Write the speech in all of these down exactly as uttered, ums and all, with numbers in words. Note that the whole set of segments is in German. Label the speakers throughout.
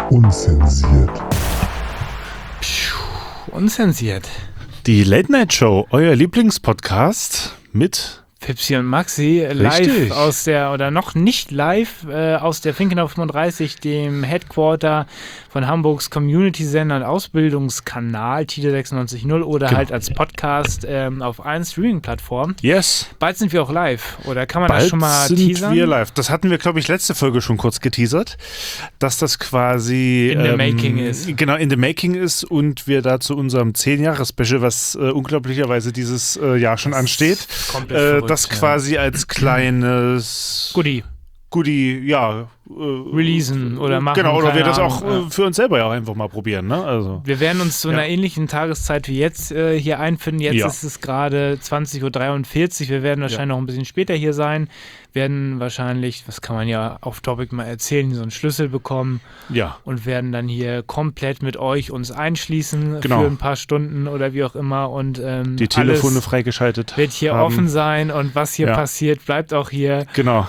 Speaker 1: Unzensiert.
Speaker 2: Unzensiert.
Speaker 3: Die Late Night Show, euer Lieblingspodcast mit
Speaker 2: Pipsi und Maxi, live
Speaker 3: Richtig.
Speaker 2: aus der, oder noch nicht live, äh, aus der Finkenau fünfunddreißig, dem Headquarter von Hamburgs Community-Sender und Ausbildungskanal Tide sechsundneunzig Komma null oder
Speaker 3: Genau.
Speaker 2: halt als Podcast ähm, auf allen Streaming-Plattformen.
Speaker 3: Yes.
Speaker 2: Bald sind wir auch live, oder kann man
Speaker 3: Bald
Speaker 2: das schon mal
Speaker 3: sind
Speaker 2: teasern?
Speaker 3: wir live. Das hatten wir, glaube ich, letzte Folge schon kurz geteasert, dass das quasi
Speaker 2: In the making ist.
Speaker 3: Genau, in the making ist und wir da zu unserem zehn-Jahres-Special, was äh, unglaublicherweise dieses äh, Jahr schon
Speaker 2: Das
Speaker 3: ansteht,
Speaker 2: komplett
Speaker 3: äh,
Speaker 2: verrückt,
Speaker 3: das
Speaker 2: ja.
Speaker 3: quasi als kleines
Speaker 2: Goodie.
Speaker 3: Goodie, ja. Äh,
Speaker 2: Releasen oder machen,
Speaker 3: Genau, oder
Speaker 2: keine
Speaker 3: wir das auch
Speaker 2: Ahnung,
Speaker 3: äh, für uns selber ja auch einfach mal probieren, ne? Also.
Speaker 2: Wir werden uns zu einer
Speaker 3: Ja.
Speaker 2: ähnlichen Tageszeit wie jetzt äh, hier einfinden. Jetzt
Speaker 3: Ja.
Speaker 2: ist es gerade zwanzig Uhr dreiundvierzig. Wir werden wahrscheinlich
Speaker 3: Ja.
Speaker 2: noch ein bisschen später hier sein. Werden wahrscheinlich, was kann man ja auf Topic mal erzählen, so einen Schlüssel bekommen
Speaker 3: Ja.
Speaker 2: und werden dann hier komplett mit euch uns einschließen
Speaker 3: Genau.
Speaker 2: für ein paar Stunden oder wie auch immer. Und ähm,
Speaker 3: Die Telefone
Speaker 2: alles
Speaker 3: freigeschaltet.
Speaker 2: wird hier
Speaker 3: haben.
Speaker 2: offen sein und was hier
Speaker 3: Ja.
Speaker 2: passiert, bleibt auch hier.
Speaker 3: Genau.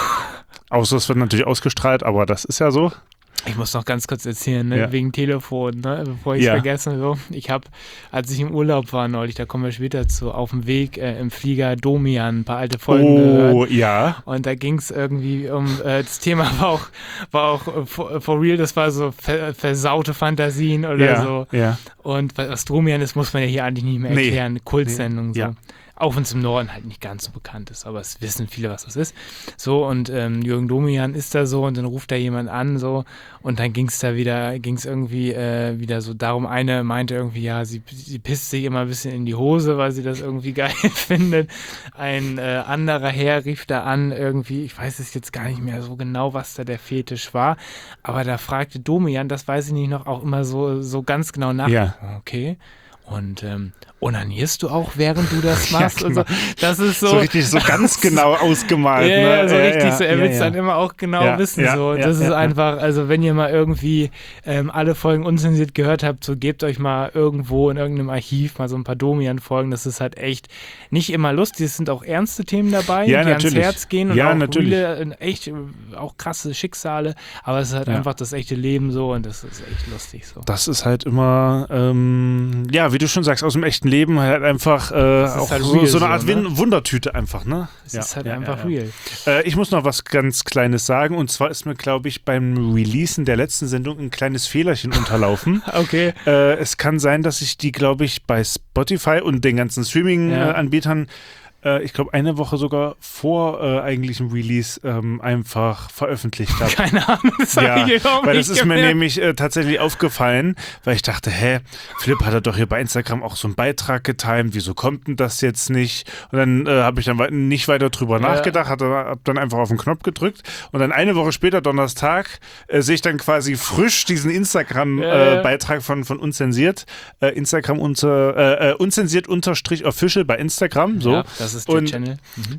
Speaker 3: Außer es wird natürlich ausgestrahlt, aber das ist ja so.
Speaker 2: Ich muss noch ganz kurz erzählen, ne?
Speaker 3: Ja.
Speaker 2: Wegen Telefon, ne? Bevor ich es
Speaker 3: Ja.
Speaker 2: vergesse. So. Ich habe, als ich im Urlaub war neulich, da kommen wir später zu, auf dem Weg äh, im Flieger Domian ein paar alte Folgen gehört.
Speaker 3: Oh, ja.
Speaker 2: Und da ging es irgendwie um, äh, das Thema war auch, war auch äh, for, for real, das war so ver, versaute Fantasien oder
Speaker 3: Ja,
Speaker 2: so.
Speaker 3: ja.
Speaker 2: Und was Domian ist, muss man ja hier eigentlich nicht mehr
Speaker 3: Nee.
Speaker 2: erklären. Kultsendung,
Speaker 3: Nee.
Speaker 2: so.
Speaker 3: Ja.
Speaker 2: Auch wenn es im Norden halt nicht ganz so bekannt ist, aber es wissen viele, was das ist. So, und ähm, Jürgen Domian ist da so und dann ruft da jemand an, so, und dann ging es da wieder, ging es irgendwie äh, wieder so darum, eine meinte irgendwie, ja, sie, sie pisst sich immer ein bisschen in die Hose, weil sie das irgendwie geil findet. Ein äh, anderer Herr rief da an, irgendwie, ich weiß es jetzt gar nicht mehr so genau, was da der Fetisch war, aber da fragte Domian, das weiß ich nicht noch, auch immer so, so ganz genau nach.
Speaker 3: Ja.
Speaker 2: Okay. Und ähm, onanierst du auch, während du das machst?
Speaker 3: Ja,
Speaker 2: und
Speaker 3: genau.
Speaker 2: so. Das ist so.
Speaker 3: So richtig, so ganz genau ausgemalt.
Speaker 2: Ja,
Speaker 3: ne?
Speaker 2: ja, so
Speaker 3: Ja,
Speaker 2: richtig
Speaker 3: ja,
Speaker 2: so. Er
Speaker 3: ja,
Speaker 2: will es
Speaker 3: ja.
Speaker 2: dann immer auch genau
Speaker 3: Ja,
Speaker 2: wissen.
Speaker 3: ja,
Speaker 2: so.
Speaker 3: ja,
Speaker 2: Das
Speaker 3: ja,
Speaker 2: ist
Speaker 3: ja.
Speaker 2: einfach, also wenn ihr mal irgendwie ähm, alle Folgen unzensiert gehört habt, so gebt euch mal irgendwo in irgendeinem Archiv mal so ein paar Domian-Folgen. Das ist halt echt nicht immer lustig. Es sind auch ernste Themen dabei,
Speaker 3: Ja,
Speaker 2: die ans
Speaker 3: natürlich.
Speaker 2: Herz gehen und
Speaker 3: Ja,
Speaker 2: auch
Speaker 3: natürlich.
Speaker 2: reale, echt äh, auch krasse Schicksale. Aber es ist halt
Speaker 3: Ja.
Speaker 2: einfach das echte Leben so und das ist echt lustig so.
Speaker 3: Das ist halt immer, ähm, ja, wie du schon sagst, aus dem echten Leben halt einfach äh,
Speaker 2: ist
Speaker 3: auch
Speaker 2: halt
Speaker 3: so,
Speaker 2: real
Speaker 3: so eine
Speaker 2: so,
Speaker 3: Art
Speaker 2: ne?
Speaker 3: Win- Wundertüte einfach, ne?
Speaker 2: Es
Speaker 3: Ja,
Speaker 2: ist halt
Speaker 3: ja,
Speaker 2: einfach
Speaker 3: ja, ja.
Speaker 2: real.
Speaker 3: Äh, ich muss noch was ganz Kleines sagen und zwar ist mir, glaube ich, beim Releasen der letzten Sendung ein kleines Fehlerchen unterlaufen.
Speaker 2: Okay.
Speaker 3: Äh, es kann sein, dass ich die, glaube ich, bei Spotify und den ganzen
Speaker 2: Ja.
Speaker 3: Streaming-Anbietern, äh, ich glaube, eine Woche sogar vor äh, eigentlichem Release ähm, einfach veröffentlicht habe.
Speaker 2: Keine Ahnung, das
Speaker 3: Ja,
Speaker 2: habe ich überhaupt
Speaker 3: weil
Speaker 2: nicht
Speaker 3: das ist mir
Speaker 2: gemerkt.
Speaker 3: nämlich äh, tatsächlich aufgefallen, weil ich dachte, hä, Philipp hat er doch hier bei Instagram auch so einen Beitrag getimt, wieso kommt denn das jetzt nicht? Und dann äh, habe ich dann wei- nicht weiter drüber
Speaker 2: Ja.
Speaker 3: nachgedacht, habe dann einfach auf den Knopf gedrückt und dann eine Woche später, Donnerstag, äh, sehe ich dann quasi frisch diesen
Speaker 2: Ja, ja.
Speaker 3: Instagram-Beitrag von, von Unzensiert, äh, Instagram unter, äh, äh, unzensiert unterstrich official bei Instagram, so.
Speaker 2: Ja, das ist der
Speaker 3: Und
Speaker 2: Channel. Mhm.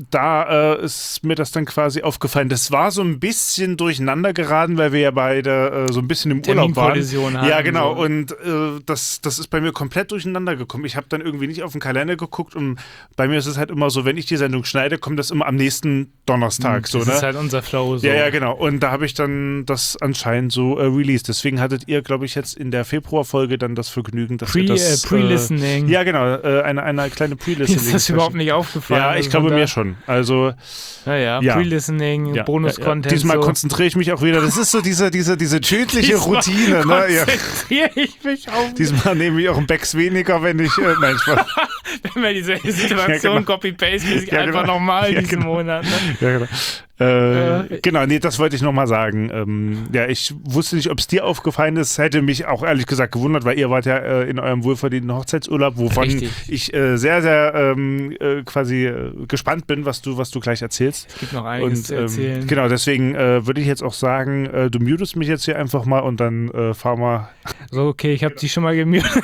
Speaker 3: Da äh, ist mir das dann quasi aufgefallen. Das war so ein bisschen durcheinander geraten, weil wir ja beide äh, so ein bisschen im Urlaub waren.
Speaker 2: Terminkollision hatten,
Speaker 3: Ja, genau.
Speaker 2: so.
Speaker 3: Und äh, das, das ist bei mir komplett durcheinander gekommen. Ich habe dann irgendwie nicht auf den Kalender geguckt und bei mir ist es halt immer so, wenn ich die Sendung schneide, kommt das immer am nächsten Donnerstag. So,
Speaker 2: Das
Speaker 3: ne?
Speaker 2: ist halt unser Flow. So.
Speaker 3: Ja, ja, genau. Und da habe ich dann das anscheinend so äh, released. Deswegen hattet ihr, glaube ich, jetzt in der Februarfolge dann das Vergnügen, dass
Speaker 2: Pre,
Speaker 3: ihr das...
Speaker 2: äh, Pre-Listening.
Speaker 3: Äh, ja, genau. Äh, eine, eine kleine Pre-Listening.
Speaker 2: Ist das überhaupt nicht aufgefallen?
Speaker 3: Ja, ich
Speaker 2: Also
Speaker 3: glaube
Speaker 2: von
Speaker 3: mir
Speaker 2: da-
Speaker 3: schon. Also
Speaker 2: Ja, ja,
Speaker 3: Ja.
Speaker 2: Pre-Listening,
Speaker 3: ja,
Speaker 2: Bonus-Content.
Speaker 3: ja, ja. Diesmal
Speaker 2: so.
Speaker 3: konzentriere ich mich auch wieder. Das ist so diese, diese, diese tödliche
Speaker 2: Diesmal
Speaker 3: Routine. Ne? Ja.
Speaker 2: konzentriere ich mich auf.
Speaker 3: Diesmal nehme ich auch einen Becks weniger, wenn ich... Äh, nein, Spaß.
Speaker 2: Wenn wir diese Situation
Speaker 3: Ja, genau.
Speaker 2: copy-paste,
Speaker 3: Ja,
Speaker 2: einfach
Speaker 3: genau.
Speaker 2: nochmal
Speaker 3: Ja,
Speaker 2: diesen
Speaker 3: genau.
Speaker 2: Monat. Ne?
Speaker 3: Ja, genau. Äh,
Speaker 2: Äh,
Speaker 3: genau, nee, das wollte ich nochmal sagen. Ähm, ja, ich wusste nicht, ob es dir aufgefallen ist. Hätte mich auch ehrlich gesagt gewundert, weil ihr wart ja äh, in eurem wohlverdienten Hochzeitsurlaub, wovon
Speaker 2: Richtig.
Speaker 3: ich äh, sehr, sehr ähm, äh, quasi äh, gespannt bin, was du, was du gleich erzählst.
Speaker 2: Es gibt noch einiges
Speaker 3: Und
Speaker 2: zu
Speaker 3: ähm,
Speaker 2: erzählen.
Speaker 3: genau, deswegen äh, würde ich jetzt auch sagen, äh, du mutest mich jetzt hier einfach mal und dann äh, fahren wir.
Speaker 2: So, okay, ich habe dich schon mal gemutet.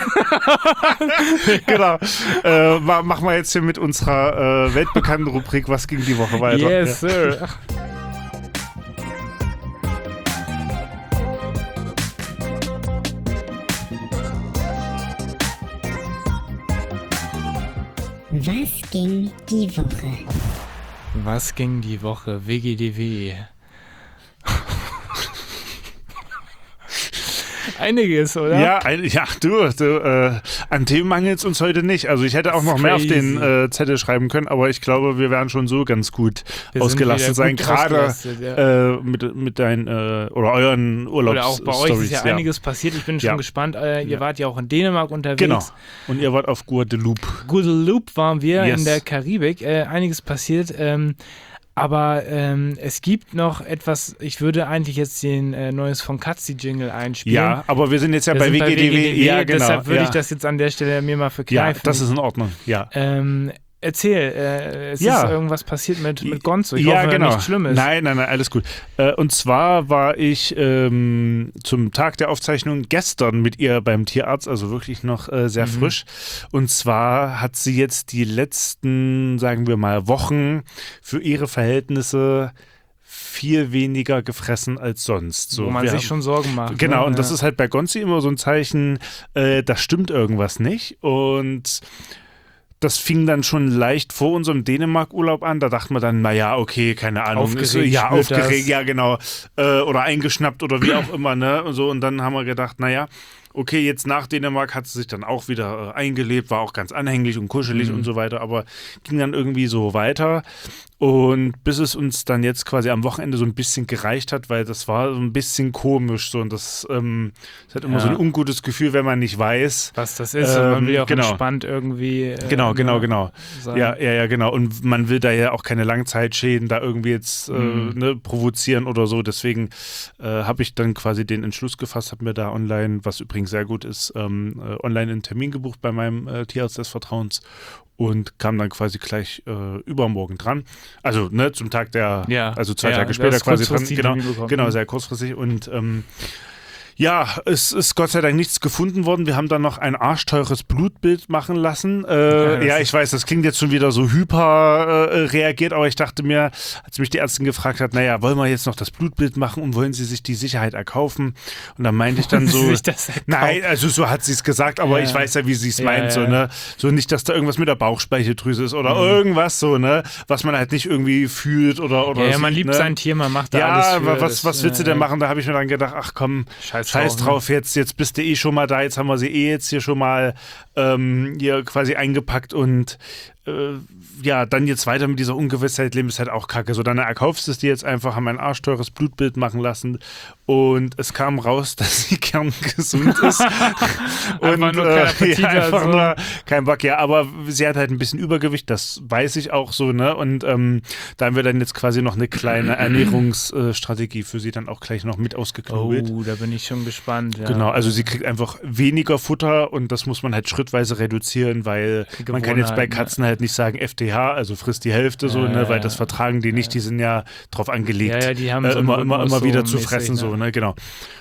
Speaker 3: Genau. äh, ma- machen wir jetzt hier mit unserer äh, weltbekannten Rubrik, was ging die Woche weiter?
Speaker 2: Yes, sir.
Speaker 1: Was ging die Woche?
Speaker 2: Was ging die Woche? W G D W. Einiges, oder?
Speaker 3: Ja, ein, ja, du, du äh, an Themen mangelt es uns heute nicht. Also ich hätte auch noch mehr auf den äh, Zettel schreiben können, aber ich glaube, wir werden schon so ganz gut wir ausgelastet sein.
Speaker 2: Gut
Speaker 3: Gerade
Speaker 2: ja.
Speaker 3: äh, mit, mit deinen äh, oder euren Urlaubs
Speaker 2: Oder auch bei
Speaker 3: Storys,
Speaker 2: euch ist ja, ja einiges passiert. Ich bin schon
Speaker 3: ja.
Speaker 2: gespannt. Äh, ihr ja. wart ja auch in Dänemark unterwegs.
Speaker 3: Genau. Und ihr wart auf Guadeloupe.
Speaker 2: Guadeloupe waren wir
Speaker 3: yes.
Speaker 2: in der Karibik. Äh, einiges passiert. Ähm, Aber ähm, es gibt noch etwas, ich würde eigentlich jetzt den äh, Neues von Katzi-Jingle einspielen.
Speaker 3: Ja, aber wir sind jetzt ja
Speaker 2: wir
Speaker 3: bei W G D W. Ja, genau.
Speaker 2: Deshalb würde
Speaker 3: ja.
Speaker 2: ich das jetzt an der Stelle mir mal verkneifen.
Speaker 3: Ja, das ist in Ordnung, ja.
Speaker 2: Ähm, erzähl, äh, es
Speaker 3: ja.
Speaker 2: ist irgendwas passiert mit, mit Gonzo. Ich
Speaker 3: ja,
Speaker 2: hoffe,
Speaker 3: genau.
Speaker 2: nichts Schlimmes.
Speaker 3: Nein, nein, nein, alles gut. Äh, und zwar war ich ähm, zum Tag der Aufzeichnung gestern mit ihr beim Tierarzt, also wirklich noch äh, sehr mhm. frisch. Und zwar hat sie jetzt die letzten, sagen wir mal, Wochen für ihre Verhältnisse viel weniger gefressen als sonst. So,
Speaker 2: wo man sich
Speaker 3: haben,
Speaker 2: schon Sorgen macht.
Speaker 3: Genau,
Speaker 2: ne?
Speaker 3: und
Speaker 2: ja.
Speaker 3: das ist halt bei Gonzi immer so ein Zeichen, äh, da stimmt irgendwas nicht. Und das fing dann schon leicht vor unserem Dänemark-Urlaub an. Da dachten wir dann, naja, okay, keine Ahnung.
Speaker 2: Aufgeregt,
Speaker 3: ist, ja, aufgeregt,
Speaker 2: das.
Speaker 3: ja, genau. Äh, oder eingeschnappt oder wie auch immer, ne? Und, so, und dann haben wir gedacht, naja, okay, jetzt nach Dänemark hat sie sich dann auch wieder äh, eingelebt, war auch ganz anhänglich und kuschelig mhm. und so weiter, aber ging dann irgendwie so weiter. Und bis es uns dann jetzt quasi am Wochenende so ein bisschen gereicht hat, weil das war so ein bisschen komisch so und das, ähm, das hat immer
Speaker 2: ja.
Speaker 3: so ein ungutes Gefühl, wenn man nicht weiß,
Speaker 2: was das ist.
Speaker 3: Ähm,
Speaker 2: und man will ja auch
Speaker 3: genau.
Speaker 2: entspannt irgendwie. Äh,
Speaker 3: genau, genau, genau.
Speaker 2: Sein.
Speaker 3: Ja, ja, ja, genau. Und man will da ja auch keine Langzeitschäden da irgendwie jetzt äh,
Speaker 2: mhm.
Speaker 3: ne, provozieren oder so. Deswegen äh, habe ich dann quasi den Entschluss gefasst, habe mir da online, was übrigens sehr gut ist, ähm, äh, online einen Termin gebucht bei meinem äh, Tierarzt des Vertrauens. Und kam dann quasi gleich äh, übermorgen dran. Also ne, zum Tag der,
Speaker 2: ja.
Speaker 3: also zwei
Speaker 2: ja,
Speaker 3: Tage später quasi dran. Genau,
Speaker 2: bekommen.
Speaker 3: genau, sehr kurzfristig. Und ähm, ja, es ist Gott sei Dank nichts gefunden worden. Wir haben dann noch ein arschteures Blutbild machen lassen. Äh, ja, ja ich weiß, das klingt jetzt schon wieder so hyper äh, reagiert, aber ich dachte mir, als mich die Ärztin gefragt hat, naja, wollen wir jetzt noch das Blutbild machen und wollen Sie sich die Sicherheit erkaufen? Und dann meinte ich dann so,
Speaker 2: sich das
Speaker 3: nein, also so hat sie es gesagt, aber ja. ich weiß ja, wie sie es ja, meint, ja, so, ne? So nicht, dass da irgendwas mit der Bauchspeicheldrüse ist oder mhm. irgendwas so, ne? Was man halt nicht irgendwie fühlt oder oder
Speaker 2: Ja,
Speaker 3: sieht,
Speaker 2: man liebt
Speaker 3: ne?
Speaker 2: sein Tier, man macht da
Speaker 3: ja,
Speaker 2: alles für.
Speaker 3: Ja, was,
Speaker 2: das,
Speaker 3: was willst du denn
Speaker 2: ja.
Speaker 3: machen? Da habe ich mir dann gedacht, ach komm,
Speaker 2: Scheiß,
Speaker 3: Scheiß drauf, drauf jetzt, jetzt bist du eh schon mal da, jetzt haben wir sie eh jetzt hier schon mal ähm, hier quasi eingepackt und äh, ja, dann jetzt weiter mit dieser Ungewissheit leben ist halt auch kacke. So, dann erkaufst du es dir jetzt einfach, haben ein arschteures Blutbild machen lassen und es kam raus, dass sie kerngesund ist. und
Speaker 2: einfach nur kein Appetit,
Speaker 3: äh, ja, einfach
Speaker 2: also.
Speaker 3: nur kein Bock, ja, aber sie hat halt ein bisschen Übergewicht, das weiß ich auch so, ne, und ähm, da haben wir dann jetzt quasi noch eine kleine Ernährungsstrategie für sie dann auch gleich noch mit ausgeknobelt.
Speaker 2: Oh, da bin ich schon gespannt, ja.
Speaker 3: Genau, also sie kriegt einfach weniger Futter und das muss man halt schrittweise reduzieren, weil man kann jetzt bei Katzen halt nicht sagen F D H, also frisst die Hälfte
Speaker 2: ja,
Speaker 3: so, ne, weil
Speaker 2: ja,
Speaker 3: das vertragen die nicht,
Speaker 2: ja.
Speaker 3: die sind ja drauf angelegt,
Speaker 2: ja, ja, die haben
Speaker 3: äh,
Speaker 2: so
Speaker 3: immer, immer, immer wieder
Speaker 2: so
Speaker 3: zu fressen,
Speaker 2: mäßig,
Speaker 3: so, ne, genau.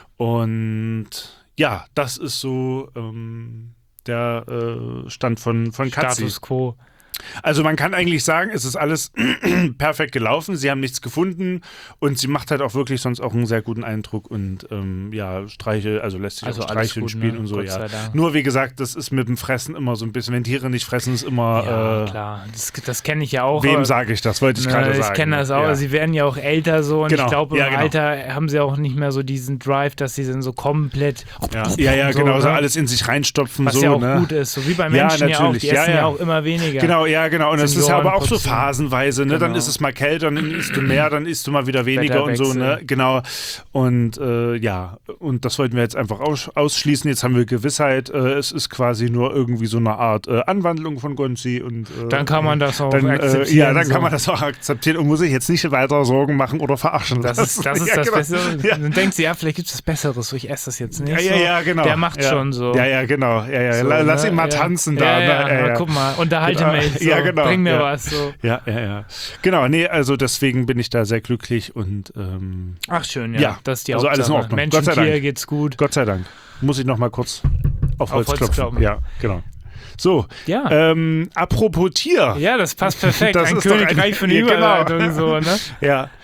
Speaker 3: Und ja, das ist so ähm, der äh, Stand von, von Katzi.
Speaker 2: Status Quo.
Speaker 3: Also man kann eigentlich sagen, es ist alles perfekt gelaufen, sie haben nichts gefunden und sie macht halt auch wirklich sonst auch einen sehr guten Eindruck und ähm, ja, Streiche, also lässt sich
Speaker 2: also
Speaker 3: auch streicheln,
Speaker 2: gut,
Speaker 3: spielen
Speaker 2: ne?
Speaker 3: und so,
Speaker 2: Gott
Speaker 3: ja.
Speaker 2: sei Dank.
Speaker 3: Nur wie gesagt, das ist mit dem Fressen immer so ein bisschen, wenn Tiere nicht fressen, ist immer
Speaker 2: ja,
Speaker 3: äh,
Speaker 2: klar, das, das kenne ich ja auch.
Speaker 3: Wem sage ich das, wollte ich gerade sagen.
Speaker 2: Ich kenne das auch,
Speaker 3: ja.
Speaker 2: sie werden ja auch älter so und
Speaker 3: genau.
Speaker 2: ich glaube
Speaker 3: ja,
Speaker 2: im
Speaker 3: genau.
Speaker 2: Alter haben sie auch nicht mehr so diesen Drive, dass sie dann so komplett
Speaker 3: ja, ja, ja
Speaker 2: so,
Speaker 3: genau,
Speaker 2: ne?
Speaker 3: so alles in sich reinstopfen.
Speaker 2: Was
Speaker 3: so,
Speaker 2: ja auch
Speaker 3: ne?
Speaker 2: gut ist, so wie bei Menschen ja, ja auch, die
Speaker 3: ja,
Speaker 2: essen
Speaker 3: ja.
Speaker 2: ja auch immer weniger.
Speaker 3: Genau, ja, genau. Und das ist ja aber auch so phasenweise, ne?
Speaker 2: Genau.
Speaker 3: Dann ist es mal kälter, dann isst du mehr, dann isst du mal wieder weniger und so, ne? Genau. Und äh, ja, und das wollten wir jetzt einfach aus ausschließen. Jetzt haben wir Gewissheit, äh, es ist quasi nur irgendwie so eine Art äh, Anwandlung von Gonzi und äh,
Speaker 2: dann kann man das auch
Speaker 3: dann,
Speaker 2: akzeptieren.
Speaker 3: Äh, ja, dann
Speaker 2: so.
Speaker 3: kann man das auch akzeptieren und muss sich jetzt nicht weiter Sorgen machen oder verarschen
Speaker 2: das
Speaker 3: lassen.
Speaker 2: Ist, das ist
Speaker 3: ja,
Speaker 2: das
Speaker 3: genau.
Speaker 2: Bessere.
Speaker 3: Ja.
Speaker 2: Dann denkt sie, ja, vielleicht gibt es was Besseres, so ich esse das jetzt nicht.
Speaker 3: Ja, ja, ja, genau.
Speaker 2: Der macht
Speaker 3: ja.
Speaker 2: schon so.
Speaker 3: Ja, ja, genau. Ja, ja.
Speaker 2: So,
Speaker 3: Lass
Speaker 2: ne?
Speaker 3: ihn mal
Speaker 2: ja.
Speaker 3: tanzen
Speaker 2: ja,
Speaker 3: da.
Speaker 2: Ja,
Speaker 3: ja, ja, ja.
Speaker 2: Guck mal, unterhalte
Speaker 3: genau.
Speaker 2: mich. So.
Speaker 3: Ja, genau.
Speaker 2: Bring mir
Speaker 3: ja.
Speaker 2: was. So.
Speaker 3: Ja, ja, ja. Genau, nee, also deswegen bin ich da sehr glücklich und ähm,
Speaker 2: ach schön, ja.
Speaker 3: ja.
Speaker 2: Das ist die
Speaker 3: also
Speaker 2: Hauptsache.
Speaker 3: alles in Ordnung.
Speaker 2: Menschen,
Speaker 3: Gott sei
Speaker 2: Tier
Speaker 3: Dank.
Speaker 2: geht's gut.
Speaker 3: Gott sei Dank. Muss ich noch mal kurz auf Holz,
Speaker 2: auf Holz
Speaker 3: klopfen.
Speaker 2: klopfen.
Speaker 3: Ja, genau. So,
Speaker 2: ja.
Speaker 3: Ähm, apropos Tier.
Speaker 2: Ja, das passt perfekt.
Speaker 3: Das
Speaker 2: ein
Speaker 3: ist doch
Speaker 2: Königreich
Speaker 3: ein-
Speaker 2: für eine
Speaker 3: ja, genau.
Speaker 2: Überleitung, so, ne?
Speaker 3: Ja,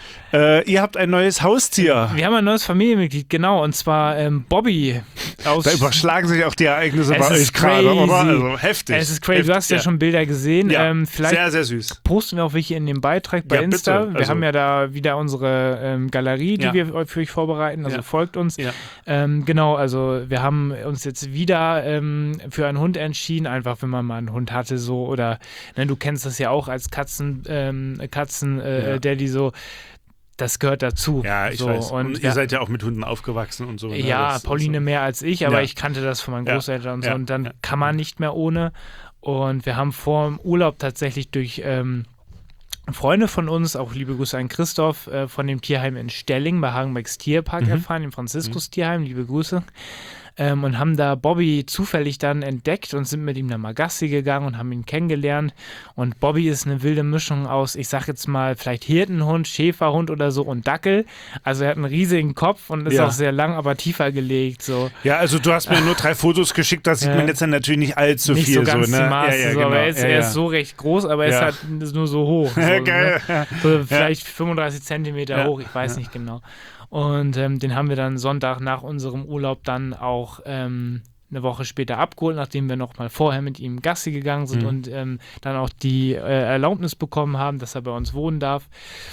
Speaker 3: Äh, ihr habt ein neues Haustier.
Speaker 2: Wir haben ein neues Familienmitglied, genau, und zwar ähm, Bobby. Aus
Speaker 3: Da überschlagen sich auch die Ereignisse
Speaker 2: Es
Speaker 3: bei
Speaker 2: ist
Speaker 3: euch gerade,
Speaker 2: crazy.
Speaker 3: oder? Also heftig.
Speaker 2: Es ist crazy,
Speaker 3: heftig,
Speaker 2: du hast ja, schon Bilder gesehen.
Speaker 3: Ja,
Speaker 2: Ähm, vielleicht
Speaker 3: sehr, sehr süß.
Speaker 2: posten wir auch welche in dem Beitrag bei
Speaker 3: Ja, bitte.
Speaker 2: Insta. Wir
Speaker 3: Also-
Speaker 2: haben ja da wieder unsere ähm, Galerie, die
Speaker 3: Ja.
Speaker 2: wir für euch vorbereiten, also
Speaker 3: Ja.
Speaker 2: folgt uns.
Speaker 3: Ja.
Speaker 2: Ähm, genau, also wir haben uns jetzt wieder ähm, für einen Hund entschieden, einfach wenn man mal einen Hund hatte so oder ne, du kennst das ja auch als Katzen, ähm, Katzen äh,
Speaker 3: Ja.
Speaker 2: Daddy so, das gehört dazu.
Speaker 3: Ja, ich
Speaker 2: so,
Speaker 3: weiß. Und,
Speaker 2: Und,
Speaker 3: ihr
Speaker 2: ja,
Speaker 3: seid ja auch mit Hunden aufgewachsen und so. Ne?
Speaker 2: ja,
Speaker 3: Das ist
Speaker 2: Pauline
Speaker 3: so.
Speaker 2: mehr als ich, aber
Speaker 3: Ja.
Speaker 2: ich kannte das von meinen
Speaker 3: Ja.
Speaker 2: Großeltern und so.
Speaker 3: Ja.
Speaker 2: Und dann
Speaker 3: Ja.
Speaker 2: kann man nicht mehr ohne. Und wir haben vor dem Urlaub tatsächlich durch ähm, Freunde von uns, auch liebe Grüße an Christoph, äh, von dem Tierheim in Stelling bei Hagenbecks Tierpark
Speaker 3: Mhm.
Speaker 2: erfahren, im Franziskus-Tierheim, liebe Grüße. Ähm, und haben da Bobby zufällig dann entdeckt und sind mit ihm dann mal Gassi gegangen und haben ihn kennengelernt. Und Bobby ist eine wilde Mischung aus, ich sag jetzt mal, vielleicht Hirtenhund, Schäferhund oder so und Dackel. Also er hat einen riesigen Kopf und ist
Speaker 3: Ja.
Speaker 2: auch sehr lang, aber tiefer gelegt. So.
Speaker 3: Ja, also du hast mir nur drei Fotos geschickt, da sieht
Speaker 2: Ja.
Speaker 3: man jetzt dann natürlich nicht allzu
Speaker 2: Nicht
Speaker 3: viel.
Speaker 2: so ganz
Speaker 3: ne?
Speaker 2: die Maße,
Speaker 3: ja, ja,
Speaker 2: so,
Speaker 3: genau.
Speaker 2: aber er ist,
Speaker 3: ja,
Speaker 2: er
Speaker 3: ja.
Speaker 2: ist so recht groß, aber er
Speaker 3: Ja.
Speaker 2: ist halt nur so hoch. So,
Speaker 3: Geil.
Speaker 2: ne? So vielleicht fünfunddreißig Zentimeter
Speaker 3: Ja.
Speaker 2: hoch, ich weiß nicht genau. Und ähm, den haben wir dann Sonntag nach unserem Urlaub dann auch ähm, eine Woche später abgeholt, nachdem wir noch mal vorher mit ihm Gassi gegangen sind
Speaker 3: Mhm.
Speaker 2: und ähm, dann auch die äh, Erlaubnis bekommen haben, dass er bei uns wohnen darf.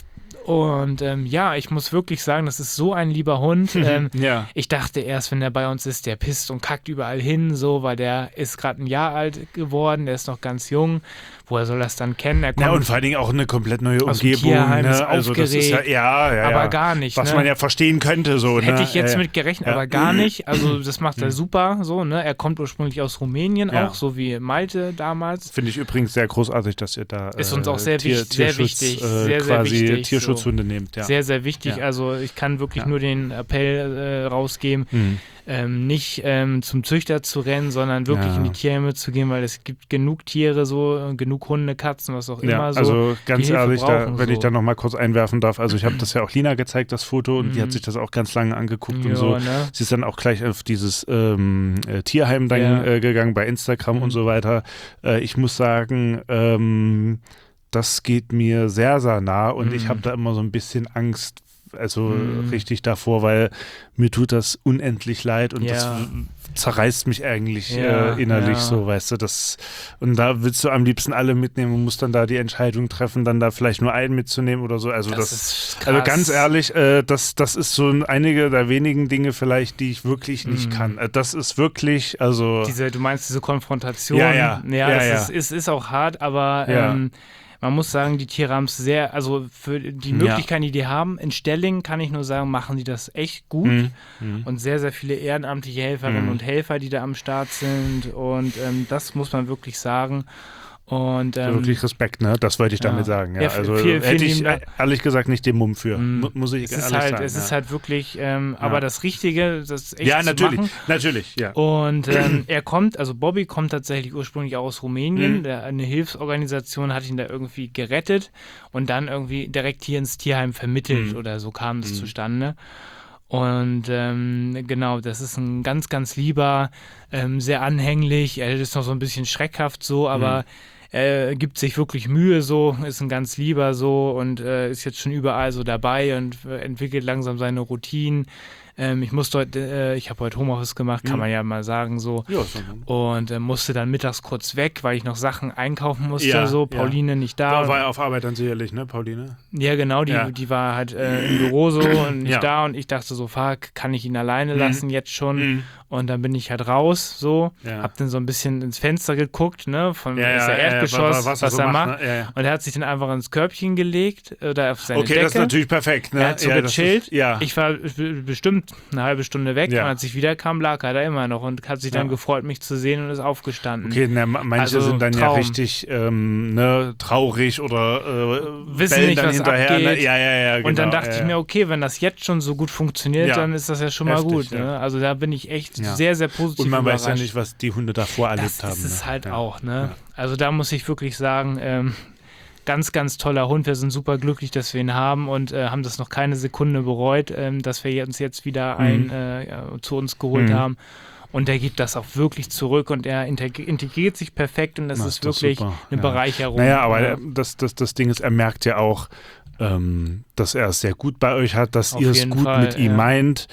Speaker 2: Und ähm, ja, ich muss wirklich sagen, das ist so ein lieber Hund. Ähm,
Speaker 3: Ja.
Speaker 2: ich dachte erst, wenn der bei uns ist, der pisst und kackt überall hin, so, weil der ist gerade ein Jahr alt geworden, der ist noch ganz jung. Woher soll das dann kennen? Er kommt,
Speaker 3: Ja, und vor allen Dingen auch eine komplett neue
Speaker 2: Aus dem
Speaker 3: Umgebung.
Speaker 2: Tierheim,
Speaker 3: ne?
Speaker 2: ist
Speaker 3: Also das ist ja,
Speaker 2: aufgeregt,
Speaker 3: ja, ja,
Speaker 2: aber
Speaker 3: ja.
Speaker 2: gar nicht.
Speaker 3: Was
Speaker 2: ne?
Speaker 3: man ja verstehen könnte. So,
Speaker 2: Hätte
Speaker 3: ne?
Speaker 2: ich jetzt
Speaker 3: ja,
Speaker 2: mit gerechnet,
Speaker 3: ja.
Speaker 2: aber gar nicht. Also das macht er
Speaker 3: Mhm.
Speaker 2: super, so, ne? Er kommt ursprünglich aus Rumänien
Speaker 3: Ja.
Speaker 2: auch, so wie Malte damals.
Speaker 3: Finde ich übrigens sehr großartig, dass ihr da
Speaker 2: Ist uns
Speaker 3: äh,
Speaker 2: auch sehr
Speaker 3: Tier,
Speaker 2: wichtig- sehr
Speaker 3: Tierschutz,
Speaker 2: wichtig,
Speaker 3: äh,
Speaker 2: sehr, sehr
Speaker 3: quasi
Speaker 2: wichtig,
Speaker 3: Tierschutzhunde nehmt. Ja.
Speaker 2: Sehr, sehr wichtig.
Speaker 3: Ja.
Speaker 2: Also ich kann wirklich
Speaker 3: Ja.
Speaker 2: nur den Appell äh, rausgeben,
Speaker 3: Mhm.
Speaker 2: ähm, nicht ähm, zum Züchter zu rennen, sondern wirklich
Speaker 3: Ja.
Speaker 2: in die Tierheime zu gehen, weil es gibt genug Tiere, so äh, genug Hunde, Katzen, was auch
Speaker 3: Ja,
Speaker 2: immer so.
Speaker 3: also ganz
Speaker 2: die Hilfe
Speaker 3: ehrlich, da,
Speaker 2: brauchen,
Speaker 3: wenn ich
Speaker 2: so.
Speaker 3: da nochmal kurz einwerfen darf, also ich habe das ja auch Lina gezeigt, das Foto, und die hat
Speaker 2: Mhm.
Speaker 3: sich das auch ganz lange angeguckt
Speaker 2: Ja,
Speaker 3: und so.
Speaker 2: ne?
Speaker 3: Sie ist dann auch gleich auf dieses ähm, äh, Tierheim dann
Speaker 2: Ja.
Speaker 3: äh, gegangen bei Instagram
Speaker 2: Mhm.
Speaker 3: und so weiter. Äh, ich muss sagen, ähm, das geht mir sehr, sehr nah und
Speaker 2: Mhm.
Speaker 3: ich habe da immer so ein bisschen Angst, also
Speaker 2: Mhm.
Speaker 3: richtig davor, weil mir tut das unendlich leid und
Speaker 2: Ja.
Speaker 3: das w- zerreißt mich eigentlich
Speaker 2: Ja,
Speaker 3: äh, innerlich
Speaker 2: ja.
Speaker 3: so, weißt du, das und da willst du am liebsten alle mitnehmen und musst dann da die Entscheidung treffen, dann da vielleicht nur einen mitzunehmen oder so, also das,
Speaker 2: ist krass.
Speaker 3: also ganz ehrlich, äh, das, das ist so einige der wenigen Dinge vielleicht, die ich wirklich nicht
Speaker 2: Mhm.
Speaker 3: kann. Äh, das ist wirklich, also
Speaker 2: Diese, du meinst diese Konfrontation.
Speaker 3: Ja, ja.
Speaker 2: Ja,
Speaker 3: Ja,
Speaker 2: es,
Speaker 3: ja.
Speaker 2: Ist, es ist auch hart, aber
Speaker 3: Ja.
Speaker 2: ähm, man muss sagen, die Tiere haben es sehr, also für die
Speaker 3: Ja.
Speaker 2: Möglichkeiten, die die haben, in Stellingen kann ich nur sagen, machen die das echt gut.
Speaker 3: Mhm. Mhm.
Speaker 2: Und sehr, sehr viele ehrenamtliche Helferinnen
Speaker 3: Mhm.
Speaker 2: und Helfer, die da am Start sind. Und ähm, das muss man wirklich sagen. Und ähm,
Speaker 3: wirklich Respekt, ne? Das wollte ich
Speaker 2: ja.
Speaker 3: damit sagen. Ja,
Speaker 2: Ja,
Speaker 3: also
Speaker 2: viel-
Speaker 3: hätte
Speaker 2: vielen
Speaker 3: ich
Speaker 2: lieben Dank.
Speaker 3: äh, ehrlich gesagt nicht den Mumm für.
Speaker 2: Mm.
Speaker 3: Mu- Muss ich
Speaker 2: es
Speaker 3: ehrlich
Speaker 2: ist halt,
Speaker 3: sagen.
Speaker 2: es
Speaker 3: ja.
Speaker 2: ist halt wirklich, ähm,
Speaker 3: Ja.
Speaker 2: aber das Richtige, das echt
Speaker 3: ja,
Speaker 2: zu
Speaker 3: natürlich,
Speaker 2: machen.
Speaker 3: natürlich, ja.
Speaker 2: Und ähm, er kommt, also Bobby kommt tatsächlich ursprünglich auch aus Rumänien.
Speaker 3: Mhm.
Speaker 2: Der, eine Hilfsorganisation hat ihn da irgendwie gerettet und dann irgendwie direkt hier ins Tierheim vermittelt
Speaker 3: Mhm.
Speaker 2: oder so kam das
Speaker 3: Mhm.
Speaker 2: zustande. Und ähm, genau, das ist ein ganz, ganz lieber, ähm, sehr anhänglich. Er ist noch so ein bisschen schreckhaft so, aber
Speaker 3: Mhm.
Speaker 2: er gibt sich wirklich Mühe so, ist ein ganz lieber so und äh, ist jetzt schon überall so dabei und äh, entwickelt langsam seine Routinen. Ähm, ich musste heute, äh, ich habe heute Homeoffice gemacht, kann
Speaker 3: Mhm.
Speaker 2: man ja mal sagen so.
Speaker 3: Ja, so,
Speaker 2: Und äh, musste dann mittags kurz weg, weil ich noch Sachen einkaufen musste.
Speaker 3: Ja,
Speaker 2: so,
Speaker 3: ja.
Speaker 2: Pauline nicht da.
Speaker 3: da war er auf Arbeit dann sicherlich, ne, Pauline?
Speaker 2: Ja, genau, die,
Speaker 3: Ja.
Speaker 2: die war halt äh, im Büro so und nicht
Speaker 3: Ja.
Speaker 2: da und ich dachte so, fuck, kann ich ihn alleine
Speaker 3: Mhm.
Speaker 2: lassen jetzt schon?
Speaker 3: Mhm.
Speaker 2: Und dann bin ich halt raus, so,
Speaker 3: Ja.
Speaker 2: hab dann so ein bisschen ins Fenster geguckt, ne, von
Speaker 3: Ja,
Speaker 2: ist
Speaker 3: ja,
Speaker 2: der
Speaker 3: ja, ja,
Speaker 2: Erdgeschoss,
Speaker 3: was
Speaker 2: was,
Speaker 3: er so
Speaker 2: er
Speaker 3: macht,
Speaker 2: macht.
Speaker 3: ne? Ja, ja.
Speaker 2: Und er hat sich dann einfach ins Körbchen gelegt oder auf seine
Speaker 3: Okay,
Speaker 2: Decke.
Speaker 3: das ist natürlich perfekt, ne?
Speaker 2: Er hat so
Speaker 3: ja, das
Speaker 2: gechillt.
Speaker 3: Ist, ja.
Speaker 2: Ich war b- bestimmt eine halbe Stunde weg
Speaker 3: Ja.
Speaker 2: und als ich wiederkam, lag er da immer noch und hat sich dann
Speaker 3: Ja.
Speaker 2: gefreut, mich zu sehen und ist aufgestanden.
Speaker 3: Okay, na, manche
Speaker 2: Also,
Speaker 3: sind dann ja
Speaker 2: Traum.
Speaker 3: richtig ähm, ne, traurig oder äh,
Speaker 2: Wissen
Speaker 3: bellen
Speaker 2: nicht,
Speaker 3: dann
Speaker 2: was
Speaker 3: hinterher. Ne?
Speaker 2: abgeht.
Speaker 3: Ja, ja, ja, genau.
Speaker 2: Und dann dachte
Speaker 3: ja,
Speaker 2: ich
Speaker 3: ja.
Speaker 2: mir, okay, wenn das jetzt schon so gut funktioniert,
Speaker 3: Ja.
Speaker 2: dann ist das ja schon mal
Speaker 3: Heftig,
Speaker 2: gut.
Speaker 3: ja.
Speaker 2: Ne? Also da bin ich echt
Speaker 3: Ja.
Speaker 2: sehr, sehr positiv
Speaker 3: Und man weiß ja
Speaker 2: überrascht.
Speaker 3: nicht, was die Hunde davor erlebt
Speaker 2: das
Speaker 3: haben.
Speaker 2: ist es
Speaker 3: ne?
Speaker 2: halt
Speaker 3: ja.
Speaker 2: auch. Ne?
Speaker 3: Ja.
Speaker 2: Also da muss ich wirklich sagen, ähm, ganz, ganz toller Hund. Wir sind super glücklich, dass wir ihn haben und äh, haben das noch keine Sekunde bereut, ähm, dass wir uns jetzt wieder
Speaker 3: Mhm.
Speaker 2: ein, äh, ja, zu uns geholt
Speaker 3: Mhm.
Speaker 2: haben. Und er gibt das auch wirklich zurück und er integ- integriert sich perfekt und das
Speaker 3: Na,
Speaker 2: ist
Speaker 3: ist doch
Speaker 2: wirklich
Speaker 3: super.
Speaker 2: eine
Speaker 3: Ja.
Speaker 2: Bereicherung.
Speaker 3: Naja, aber
Speaker 2: Ja.
Speaker 3: das, das, das Ding ist, er merkt ja auch, ähm, dass er es sehr gut bei euch hat, dass
Speaker 2: Auf
Speaker 3: ihr es
Speaker 2: jeden
Speaker 3: gut
Speaker 2: Fall,
Speaker 3: mit ihm
Speaker 2: ja.
Speaker 3: meint.